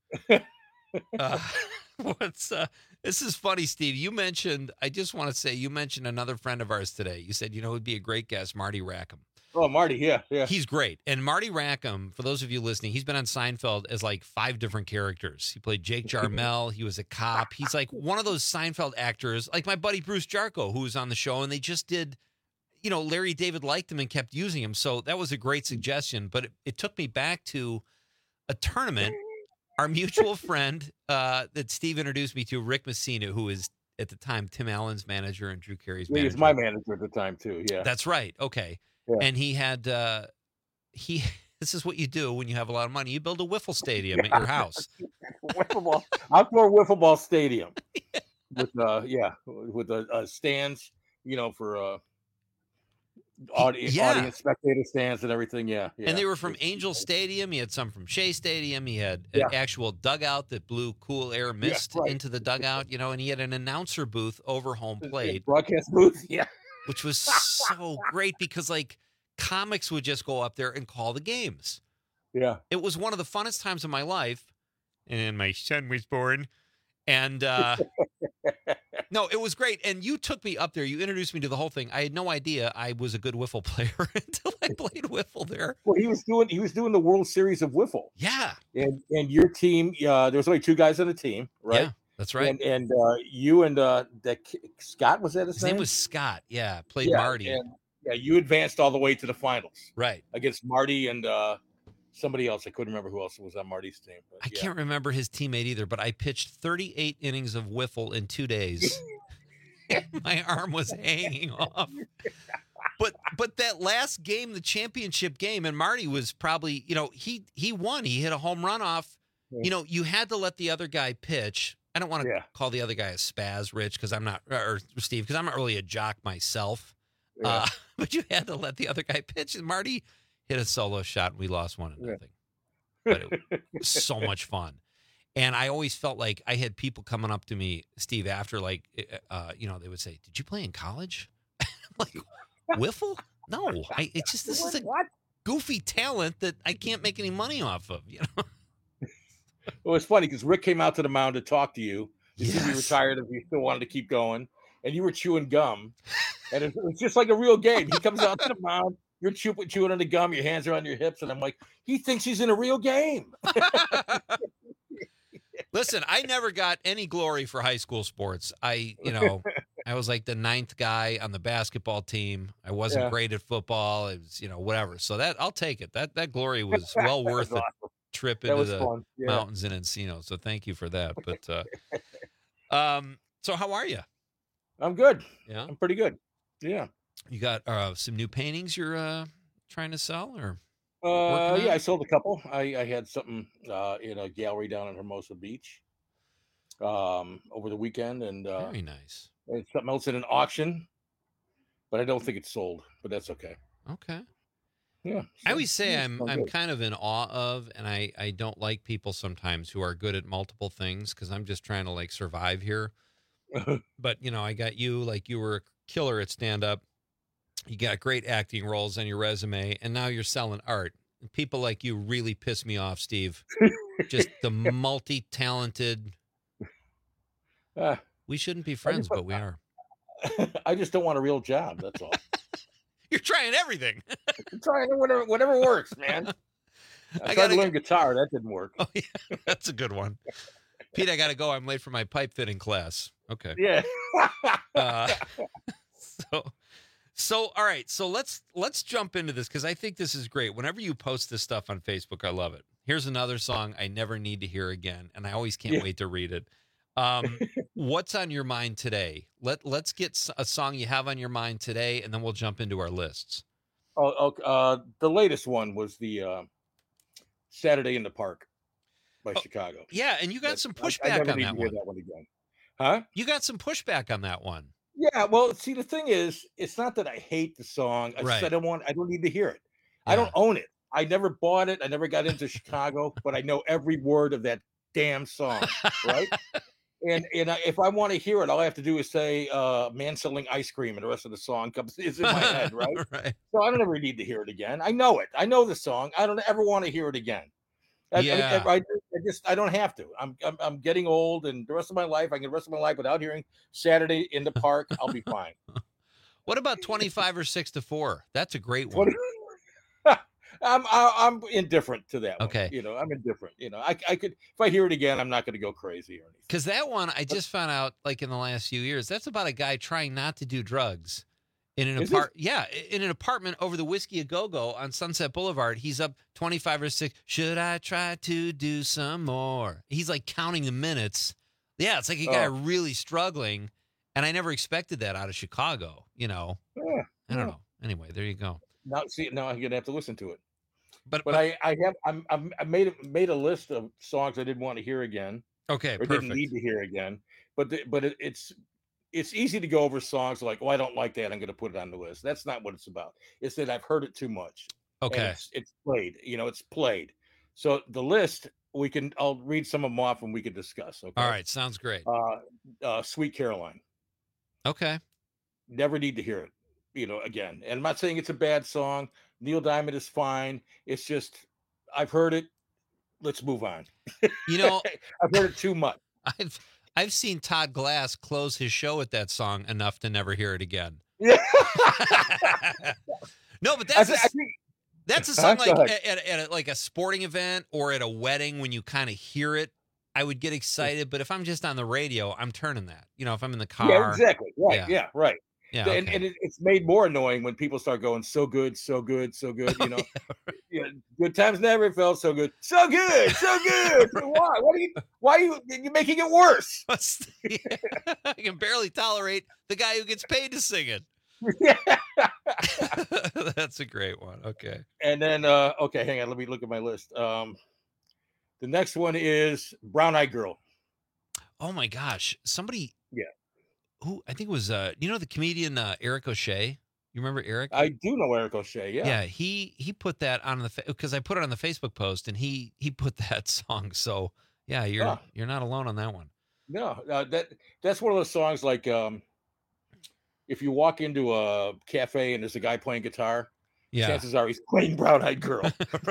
This is funny, Steve. You mentioned another friend of ours today. You said, who'd be a great guest, Marty Rackham. Oh, Marty, yeah. He's great. And Marty Rackham, for those of you listening, he's been on Seinfeld as like 5 different characters. He played Jake Jarmel. He was a cop. He's like one of those Seinfeld actors, like my buddy Bruce Jarko, who was on the show, and they just did, Larry David liked him and kept using him. So that was a great suggestion. But it took me back to a tournament. Our mutual friend that Steve introduced me to, Rick Messina, who is at the time Tim Allen's manager and Drew Carey's manager. He was my manager at the time too. Yeah, that's right. Okay, yeah. And he had This is what you do when you have a lot of money. You build a wiffle stadium at your house. Outdoor wiffle ball stadium with stands, for audience, spectator stands and everything. Yeah. And they were from Angel Stadium. He had some from Shea Stadium. He had an actual dugout that blew cool air mist into the dugout, and he had an announcer booth over home plate. Broadcast booth, yeah. Which was so great because, like, comics would just go up there and call the games. Yeah. It was one of the funnest times of my life. And then my son was born. And no, it was great. And you took me up there. You introduced me to the whole thing. I had no idea I was a good wiffle player until I played wiffle there. Well, he was doing the World Series of wiffle. Yeah. And your team, there was only 2 guys on the team, right? Yeah, that's right. And you and Scott, was that his name? His name was Scott. Yeah, played Marty. And, you advanced all the way to the finals. Right. Against Marty and somebody else. I couldn't remember who else was on Marty's team. But, I can't remember his teammate either, but I pitched 38 innings of wiffle in 2 days. My arm was hanging off. But that last game, the championship game, and Marty was probably, he won. He hit a home run off. You had to let the other guy pitch. I don't want to call the other guy a spaz, Rich, because I'm not, or Steve, because I'm not really a jock myself. Yeah. But you had to let the other guy pitch, and Marty hit a solo shot, and we lost 1-0. But it was so much fun. And I always felt like I had people coming up to me, Steve, after, like, they would say, "Did you play in college?" I'm like, wiffle? No, this is a goofy talent that I can't make any money off of, Well, it's funny because Rick came out to the mound to talk to you. You see you retired if you still wanted to keep going. And you were chewing gum. And it was just like a real game. He comes out to the mound. You're chewing on the gum. Your hands are on your hips. And I'm like, he thinks he's in a real game. Listen, I never got any glory for high school sports. I was like the 9th guy on the basketball team. I wasn't great at football. It was, whatever. So that I'll take it. That glory was well worth the trip into the mountains in Encino. So thank you for that. But so how are you? I'm good. Yeah, I'm pretty good. Yeah. You got some new paintings you're trying to sell, or? I sold a couple. I had something in a gallery down in Hermosa Beach over the weekend, and very nice. And something else in an auction, but I don't think it's sold. But that's okay. Okay. Yeah. I always say I'm kind of in awe of, and I don't like people sometimes who are good at multiple things because I'm just trying to like survive here. But I got you, like you were a killer at stand up. You got great acting roles on your resume, and now you're selling art. People like you really piss me off, Steve. Just the multi-talented. We shouldn't be friends, but we are. I just don't want a real job. That's all. You're trying everything. I'm trying whatever works, man. I tried to learn guitar. That didn't work. Oh, yeah, that's a good one. Pete, I got to go. I'm late for my pipe fitting class. Okay. Yeah. So all right. So let's jump into this because I think this is great. Whenever you post this stuff on Facebook, I love it. Here's another song I never need to hear again, and I always can't wait to read it. What's on your mind today? Let's get a song you have on your mind today, and then we'll jump into our lists. The latest one was the Saturday in the Park by Chicago. Yeah, and you got some pushback on that one. That one again. Huh? You got some pushback on that one. Yeah, well, see, the thing is, it's not that I hate the song. I just I don't need to hear it. Yeah. I don't own it. I never bought it. I never got into Chicago, but I know every word of that damn song, right? And if I want to hear it, all I have to do is say "man selling ice cream," and the rest of the song is in my head, right? Right. So I don't ever need to hear it again. I know it. I know the song. I don't ever want to hear it again. I don't have to. I'm getting old, and the rest of my life, I can the rest of my life without hearing "Saturday in the Park." I'll be fine. What about 25 or 6 to 4? That's a great one. I'm indifferent to that. Okay. One. I'm indifferent. I could, if I hear it again, I'm not going to go crazy or anything. Because that one, I just found out, like in the last few years, that's about a guy trying not to do drugs in an in an apartment over the Whiskey A Go-Go on Sunset Boulevard. He's up 25 or 6. Should I try to do some more? He's like counting the minutes. Yeah, it's like a guy really struggling, and I never expected that out of Chicago. I don't know. Anyway, there you go. Now I'm gonna have to listen to it. But I made a list of songs I didn't want to hear again. Okay, or perfect. Didn't need to hear again. But it's easy to go over songs like, I don't like that, I'm going to put it on the list. That's not what it's about. It's that I've heard it too much. Okay, it's played. It's played. So the list I'll read some of them off and we can discuss. Okay. All right, sounds great. Sweet Caroline. Okay. Never need to hear it. Again, and I'm not saying it's a bad song. Neil Diamond is fine. It's just, I've heard it. Let's move on. I've heard it too much. I've seen Todd Glass close his show with that song enough to never hear it again. Yeah. No, but that's a song like at like a sporting event or at a wedding when you kind of hear it. I would get excited, but if I'm just on the radio, I'm turning that. If I'm in the car. Yeah, exactly. Right. Yeah, right. Yeah, okay. And it's made more annoying when people start going so good, so good, so good. Good times never felt so good, so good, so good. Why are you making it worse? I can barely tolerate the guy who gets paid to sing it. That's a great one. Okay. And then hang on, let me look at my list. The next one is Brown Eyed Girl. Oh my gosh, somebody. Yeah. Who I think it was the comedian Eric O'Shea. You remember Eric? I do know Eric O'Shea. Yeah. Yeah. He put that on because I put it on the Facebook post and he put that song. So yeah, you're not alone on that one. No, that's one of those songs like if you walk into a cafe and there's a guy playing guitar, chances are he's playing Brown Eyed Girl.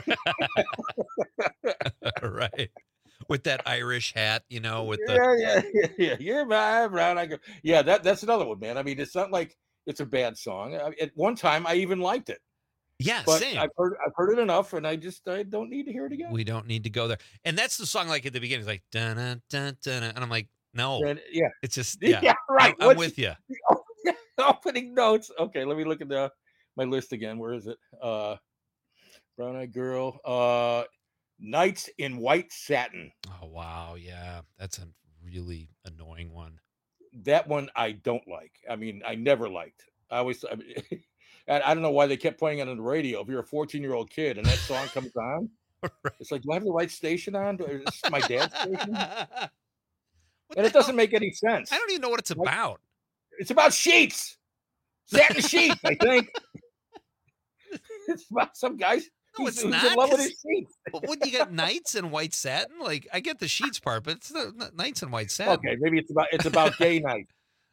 Right. With that Irish hat, with the you're my Brown Eyed Girl. Yeah, that's another one, man. I mean, it's not like it's a bad song. At one time, I even liked it. Yeah, but same. I've heard it enough, and I don't need to hear it again. We don't need to go there. And that's the song. Like at the beginning, it's like dun dun dun, and I'm like, No. And, yeah. It's just, yeah right. I'm with you. Opening notes. Okay, let me look at my list again. Where is it? Brown Eyed Girl. Nights in White Satin. Oh, wow. Yeah. That's a really annoying one. That one I don't like. I mean, I never liked. I don't know why they kept playing it on the radio. If you're a 14-year-old kid and that song comes on, right. It's like, do I have the right station on? Is this my dad's station? And it doesn't make any sense. I don't even know what it's about. It's about sheets. Satin sheets, I think. It's about some guys. No, it's who's not. in love with his sheets. What, you get Nights in White Satin? Like, I get the sheets part, but it's the Nights in White Satin. Okay, maybe it's about gay night.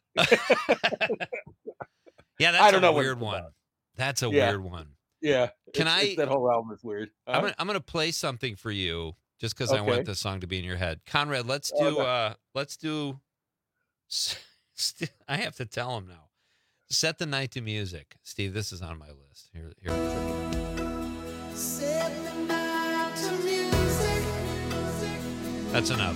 Yeah, that's a weird one. That's a weird one. Yeah. That whole album is weird. I'm gonna play something for you just because I want this song to be in your head. Conrad, let's do I have to tell him now. Set the night to music. Steve, this is on my list. Here it is. Set the night to music. That's enough.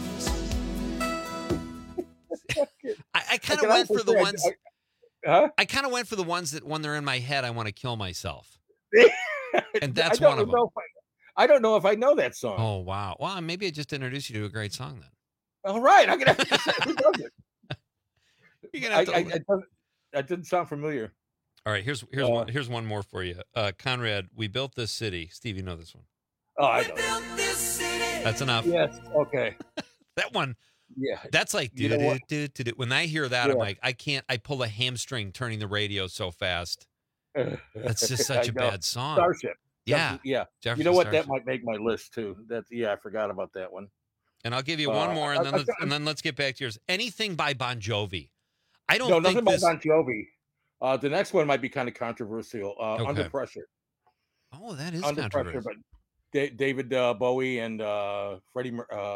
I kind of went for the ones. I kind of went for the ones that when they're in my head, I want to kill myself. And that's one of them. I don't know if I know that song. Oh, wow. Well, maybe I just introduced you to a great song then. All right. I'm going to have to say, who does it? You're gonna have to that didn't sound familiar. All right. Here's one more for you. Conrad, We Built This City. Steve, you know this one. Oh, I know. That's enough. Yes. Okay. That one. Yeah. That's like, when I hear that, I'm like, I pull a hamstring turning the radio so fast. That's just such a bad song. Starship. Yeah. Yeah. Jefferson you know what? Starship. That might make my list too. I forgot about that one. And I'll give you one more, and then let's get back to yours. Anything by Bon Jovi. I don't think nothing by Bon Jovi. The next one might be kind of controversial. Under Pressure. Oh, that is Under Pressure, but David Bowie and Freddie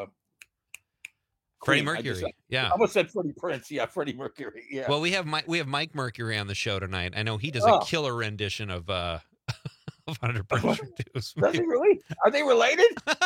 Mercury. Yeah. I almost said Freddie Prinze. Yeah, Freddie Mercury. Yeah. Well, we have Mike Mercury on the show tonight. I know he does a killer rendition of Under Pressure too. Does he really? Are they related?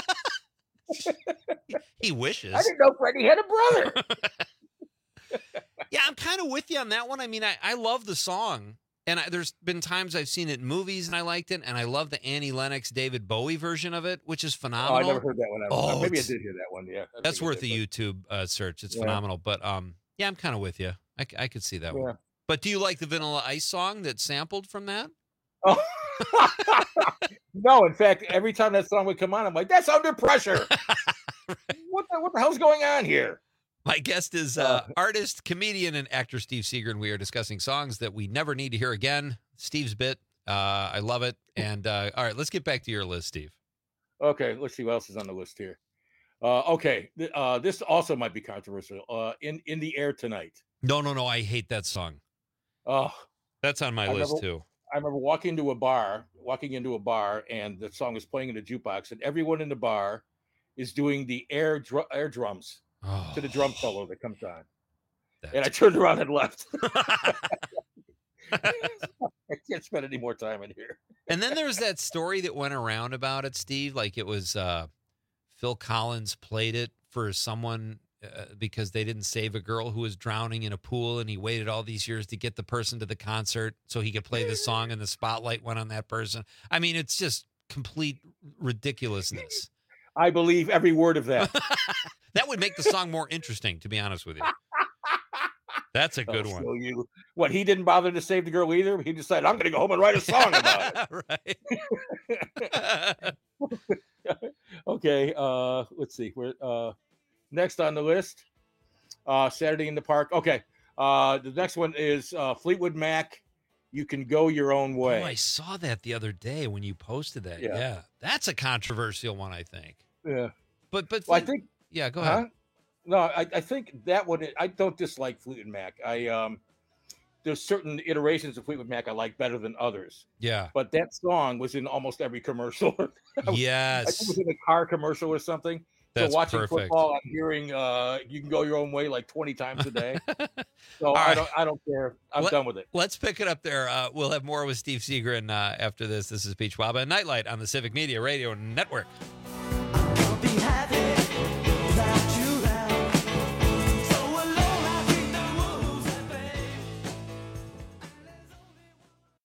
He wishes. I didn't know Freddie had a brother. Yeah, I'm kind of with you on that one. I mean, I love the song, and there's been times I've seen it in movies and I liked it, and I love the Annie Lennox, David Bowie version of it, which is phenomenal. Oh, I never heard that one. Maybe I did hear that one. Yeah, that's worth a YouTube search. It's phenomenal. But yeah, I'm kind of with you. I could see that one. But do you like the Vanilla Ice song that's sampled from that? Oh. No, in fact, every time that song would come on, I'm like, that's Under Pressure. Right. What the hell's going on here? My guest is artist, comedian, and actor Steve Seger, and we are discussing songs that we never need to hear again. Steve's bit. I love it. And all right, let's get back to your list, Steve. Okay, let's see what else is on the list here. Okay, this also might be controversial. In the Air Tonight. No, I hate that song. Oh, that's on my list too. I remember walking into a bar, and the song was playing in the jukebox, and everyone in the bar is doing the air drums to the drum solo that comes on. And I turned around and left. I can't spend any more time in here. And then there was that story that went around about it, Steve. Like it was Phil Collins played it for someone because they didn't save a girl who was drowning in a pool, and he waited all these years to get the person to the concert so he could play the song, and the spotlight went on that person. I mean, it's just complete ridiculousness. I believe every word of that. That would make the song more interesting, to be honest with you. That's a good one. What, he didn't bother to save the girl either? He decided, I'm going to go home and write a song about it. Right. Okay, let's see. Next on the list, Saturday in the Park. Okay, the next one is Fleetwood Mac, You Can Go Your Own Way. Oh, I saw that the other day when you posted that. Yeah. That's a controversial one, I think. Yeah. But well, I think... Yeah, go ahead. No, I think that one, I don't dislike Fleetwood Mac. There's certain iterations of Fleetwood Mac I like better than others. Yeah. But that song was in almost every commercial. Yes. I think it was in a car commercial or something. That's so watching perfect. Football, I'm hearing You Can Go Your Own Way like 20 times a day. So I don't care. I'm done with it. Let's pick it up there. We'll have more with Steve Seger after this. This is Peach Waba and Nightlight on the Civic Media Radio Network. Be happy without you around. So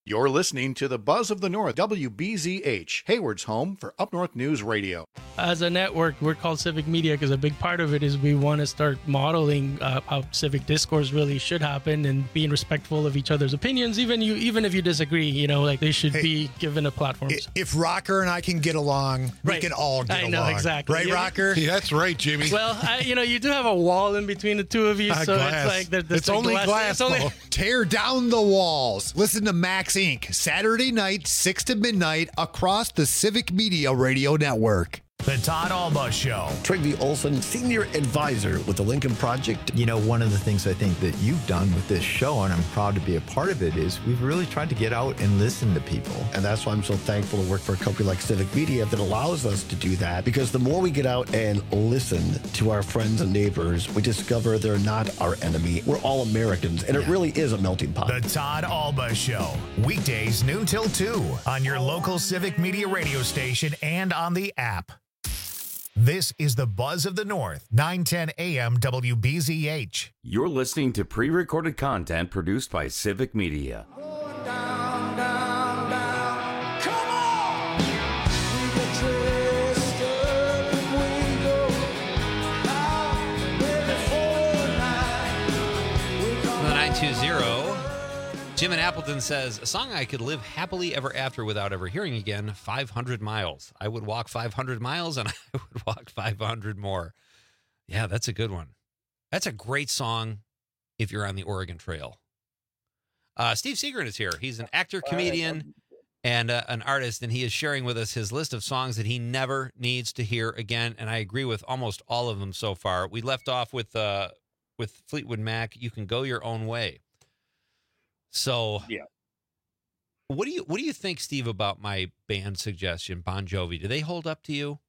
You're listening to the Buzz of the North, WBZH, Hayward's home for Up North News Radio. As a network, we're called Civic Media because a big part of it is we want to start modeling how civic discourse really should happen and being respectful of each other's opinions, even if you disagree. Like they should be given a platform. If Rocker and I can get along, we can all get along. I know, exactly. Right, Rocker? Yeah, that's right, Jimmy. Well, you do have a wall in between the two of you, so glass. it's like it's only glass. Tear down the walls. Listen to Max Inc. Saturday night, 6 to midnight, across the Civic Media Radio Network. The Todd Alba Show. Trygve Olson, Senior Advisor with the Lincoln Project. One of the things I think that you've done with this show, and I'm proud to be a part of it, is we've really tried to get out and listen to people. And that's why I'm so thankful to work for a company like Civic Media that allows us to do that. Because the more we get out and listen to our friends and neighbors, we discover they're not our enemy. We're all Americans, and it really is a melting pot. The Todd Alba Show. Weekdays noon till 2 on your local Civic Media radio station and on the app. This is the Buzz of the North, 910 AM WBZH. You're listening to pre-recorded content produced by Civic Media. The 920. Jim in Appleton says, a song I could live happily ever after without ever hearing again, 500 miles. I would walk 500 miles and I would walk 500 more. Yeah, that's a good one. That's a great song if you're on the Oregon Trail. Steve Seagren is here. He's an actor, comedian, and an artist, and he is sharing with us his list of songs that he never needs to hear again, and I agree with almost all of them so far. We left off with Fleetwood Mac, You Can Go Your Own Way. So, yeah. What do you think, Steve, about my band suggestion, Bon Jovi? Do they hold up to you?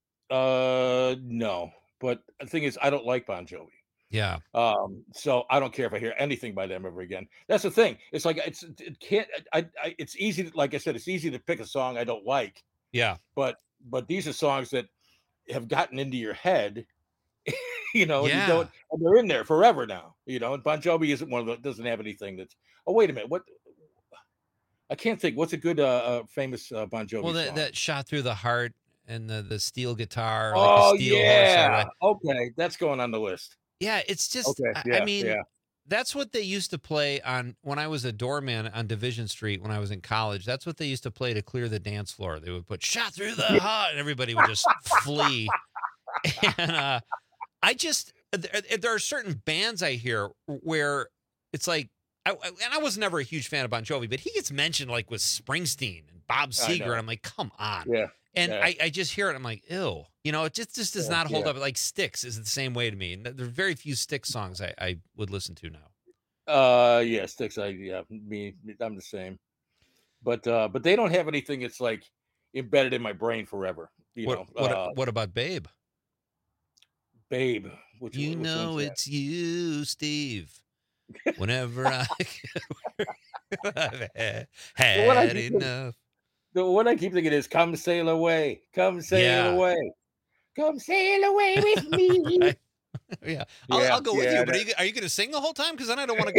No. But the thing is, I don't like Bon Jovi. Yeah. So I don't care if I hear anything by them ever again. That's the thing. It's like it's easy. Like I said, it's easy to pick a song I don't like. Yeah. But these are songs that have gotten into your head. And and they're in there forever now. And Bon Jovi isn't one of the, doesn't have anything that's. Oh, wait a minute. What? I can't think. What's a good famous Bon Jovi song? That Shot Through the Heart and the steel guitar. Oh, steel horse, okay. That's going on the list. Yeah, it's just, okay. Yeah, I mean, that's what they used to play on when I was a doorman on Division Street when I was in college. That's what they used to play to clear the dance floor. They would put Shot Through the Heart and everybody would just flee. And there are certain bands I hear where it's like, I was never a huge fan of Bon Jovi, but he gets mentioned like with Springsteen and Bob Seger, and I'm like, come on. Yeah. And I just hear it, I'm like, ew. It just does not hold up. Like Styx is the same way to me. And there are very few Styx songs I would listen to now. Yeah, Styx. I'm the same. But they don't have anything that's like embedded in my brain forever. What about Babe? Babe. Which it's you, Steve. Whenever I had enough. The one I keep thinking is "Come Sail Away, Come Sail Away, Come Sail Away with me." Right. Yeah, I'll go with you. But are you going to sing the whole time? Because then I don't want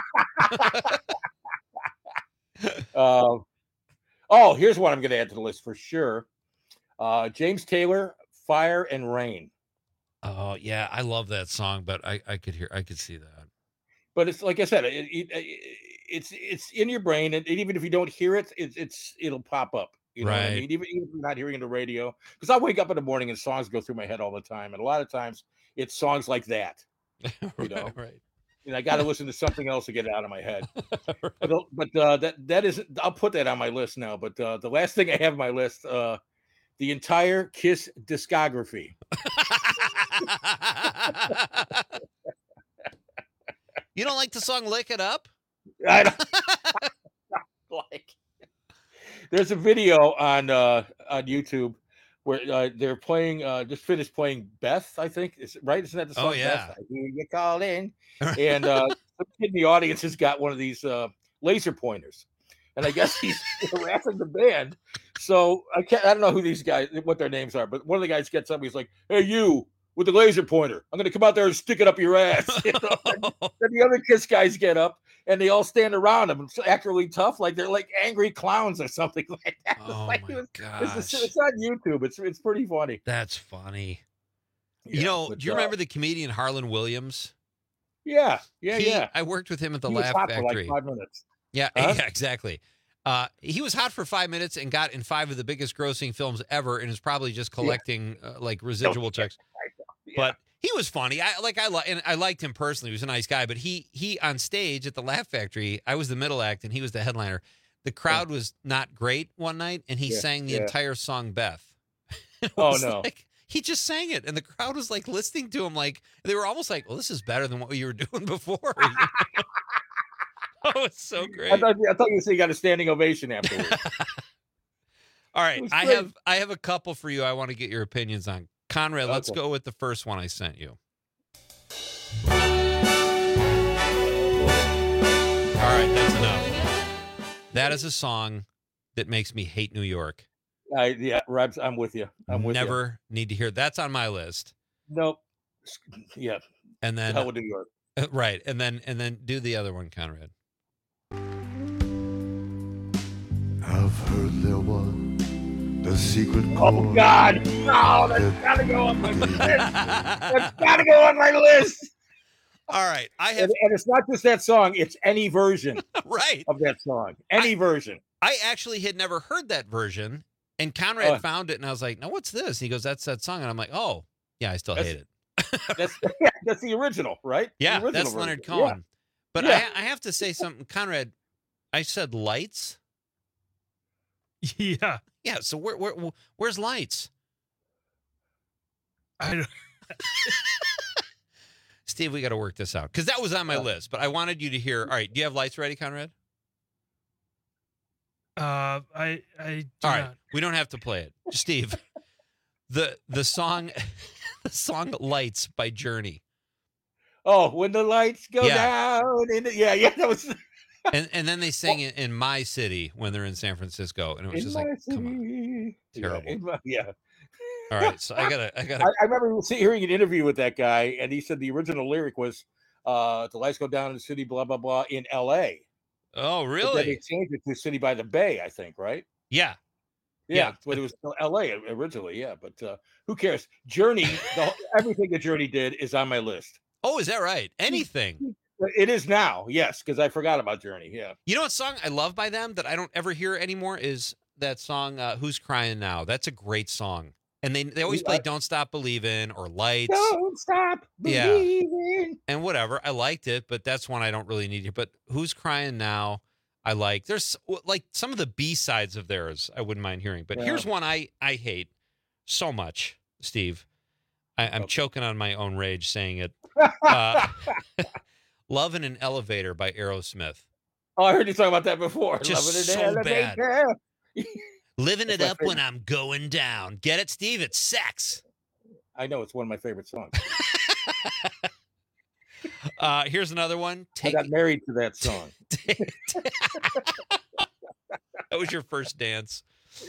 to go. Here's one I'm going to add to the list for sure. James Taylor, "Fire and Rain." Oh yeah, I love that song, but I could see that. But it's like I said, it's in your brain, and even if you don't hear it, it'll pop up. You know what I mean? Even if you're not hearing the radio, because I wake up in the morning and songs go through my head all the time, and a lot of times it's songs like that. Right. And I got to listen to something else to get it out of my head. But that is, I'll put that on my list now. But the last thing I have on my list, the entire Kiss discography. You don't like the song "Lick It Up"? I don't like. There's a video on YouTube where they're playing. Just finished playing Beth, I think. Isn't that the song? Oh yeah. Beth? I hear you calling. And some kid in the audience has got one of these laser pointers, and I guess he's harassing the band. So I don't know who these guys, what their names are, but one of the guys gets up. He's like, "Hey, you with the laser pointer, I'm going to come out there and stick it up your ass." And the other Kiss guys get up and they all stand around him and act really tough, like they're like angry clowns or something like that. Oh like, my gosh. It's on YouTube. It's pretty funny. That's funny. Yeah, do you remember the comedian Harlan Williams? Yeah. I worked with him at the He was Laugh hot Factory. for like 5 minutes. Yeah, Huh? yeah, exactly. He was hot for 5 minutes and got in 5 of the biggest grossing films ever, and is probably just collecting like residual checks. But he was funny. I liked him personally. He was a nice guy. But he on stage at the Laugh Factory, I was the middle act and he was the headliner. The crowd was not great one night, and he sang the entire song "Beth." Oh no! He just sang it, and the crowd was like listening to him, like they were almost like, "Well, this is better than what you were doing before." Oh, it's so great! I thought you said you got a standing ovation afterwards. All right, I have a couple for you. I want to get your opinions on. Conrad, let's go with the first one I sent you. All right, that's enough. That is a song that makes me hate New York. Yeah, Rebs, I'm with you. Never need to hear. That's on my list. Nope. Yeah. And then hell with New York. Right, and then do the other one, Conrad. I've heard there was the secret chord. Oh God! No, that's gotta go on my list. That's gotta go on my list. All right, and it's not just that song; it's any version, right, of that song. Any version. I actually had never heard that version, and Conrad found it, and I was like, "No, what's this?" He goes, "That's that song," and I'm like, "Oh, yeah, I still hate it." That's the original, right? Yeah, original that's version. Leonard Cohen. Yeah. But Yeah. I have to say something, Conrad. I said Lights. Yeah. Yeah. So where's Lights? I don't. Steve, we got to work this out because that was on my list. But I wanted you to hear. All right, do you have Lights ready, Conrad? I do all right, not. we don't have to play it, Steve. the song, the song "Lights" by Journey. Oh, when the lights go down. Yeah, that was. And then they sing it in My City when they're in San Francisco, and it was just like, come on, terrible. Yeah. All right, so I gotta. I remember hearing an interview with that guy, and he said the original lyric was, "The lights go down in the city, blah blah blah," in L.A. Oh, But really? then they changed it to "City by the Bay," I think, right? Yeah. Yeah, but it was still L.A. originally. Yeah, but who cares? Journey, everything that Journey did is on my list. Oh, is that right? Anything. It is now, yes, because I forgot about Journey. Yeah. You know what song I love by them that I don't ever hear anymore is that song "Who's Crying Now." That's a great song, and they always play "Don't Stop Believin'" or "Lights." Don't stop believing. And whatever, I liked it, but that's one I don't really need. But "Who's Crying Now," I like. There's like some of the B-sides of theirs I wouldn't mind hearing, but here's one I hate so much, Steve. I'm choking on my own rage saying it. "Love in an Elevator" by Aerosmith. Oh, I heard you talk about that before. Just so bad. Living it up when I'm going down. Get it, Steve? It's sex. I know, it's one of my favorite songs. Here's another one. I got married to that song. That was your first dance.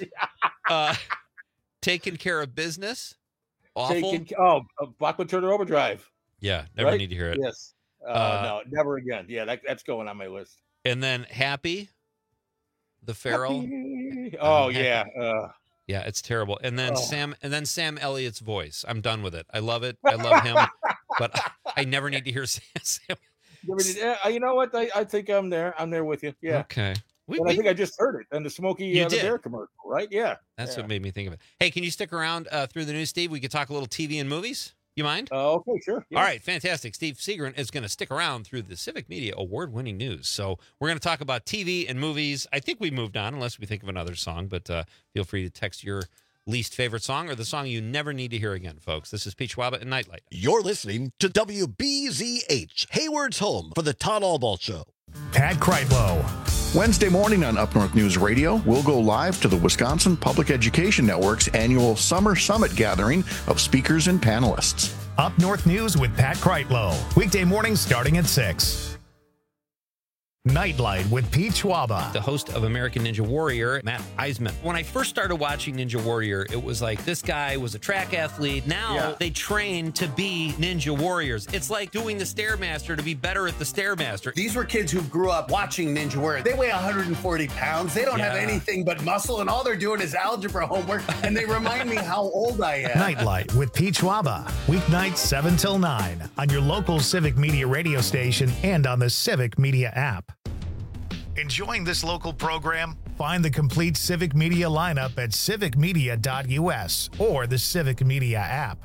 Taking Care of Business. Awful. Bachman Turner Overdrive. Yeah, never need to hear it. Yes. No, never again. Yeah, that's going on my list. And then Happy, the Pharaoh. Oh yeah. Yeah, it's terrible. And then Sam Elliott's voice. I'm done with it. I love it. I love him, but I never need to hear Sam. You know what? I think I'm there. I'm there with you. Yeah. Okay. I think I just heard it in the Smokey the Bear commercial, right? Yeah. That's what made me think of it. Hey, can you stick around through the news, Steve? We could talk a little TV and movies. You mind? Okay, sure. Yeah. All right, fantastic. Steve Seagren is going to stick around through the Civic Media award-winning news. So we're going to talk about TV and movies. I think we moved on, unless we think of another song, but feel free to text your least favorite song or the song you never need to hear again, folks. This is Pete Schwaba and Nightlight. You're listening to WBZH, Hayward's home for the Todd Albaugh Show. Pat Kreitlow. Wednesday morning on Up North News Radio, we'll go live to the Wisconsin Public Education Network's annual Summer Summit gathering of speakers and panelists. Up North News with Pat Kreitlow. Weekday mornings starting at 6. Nightlight with Pete Schwaba. The host of American Ninja Warrior, Matt Eisman. When I first started watching Ninja Warrior, it was like this guy was a track athlete. Now they train to be Ninja Warriors. It's like doing the Stairmaster to be better at the Stairmaster. These were kids who grew up watching Ninja Warrior. They weigh 140 pounds. They don't have anything but muscle, and all they're doing is algebra homework, and they remind me how old I am. Nightlight with Pete Schwaba. Weeknights 7 till 9 on your local Civic Media radio station and on the Civic Media app. Enjoying this local program? Find the complete Civic Media lineup at civicmedia.us or the Civic Media app.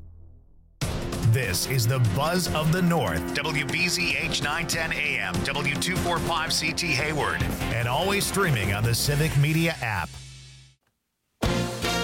This is the Buzz of the North, WBZH 910 AM, W245CT Hayward, and always streaming on the Civic Media app.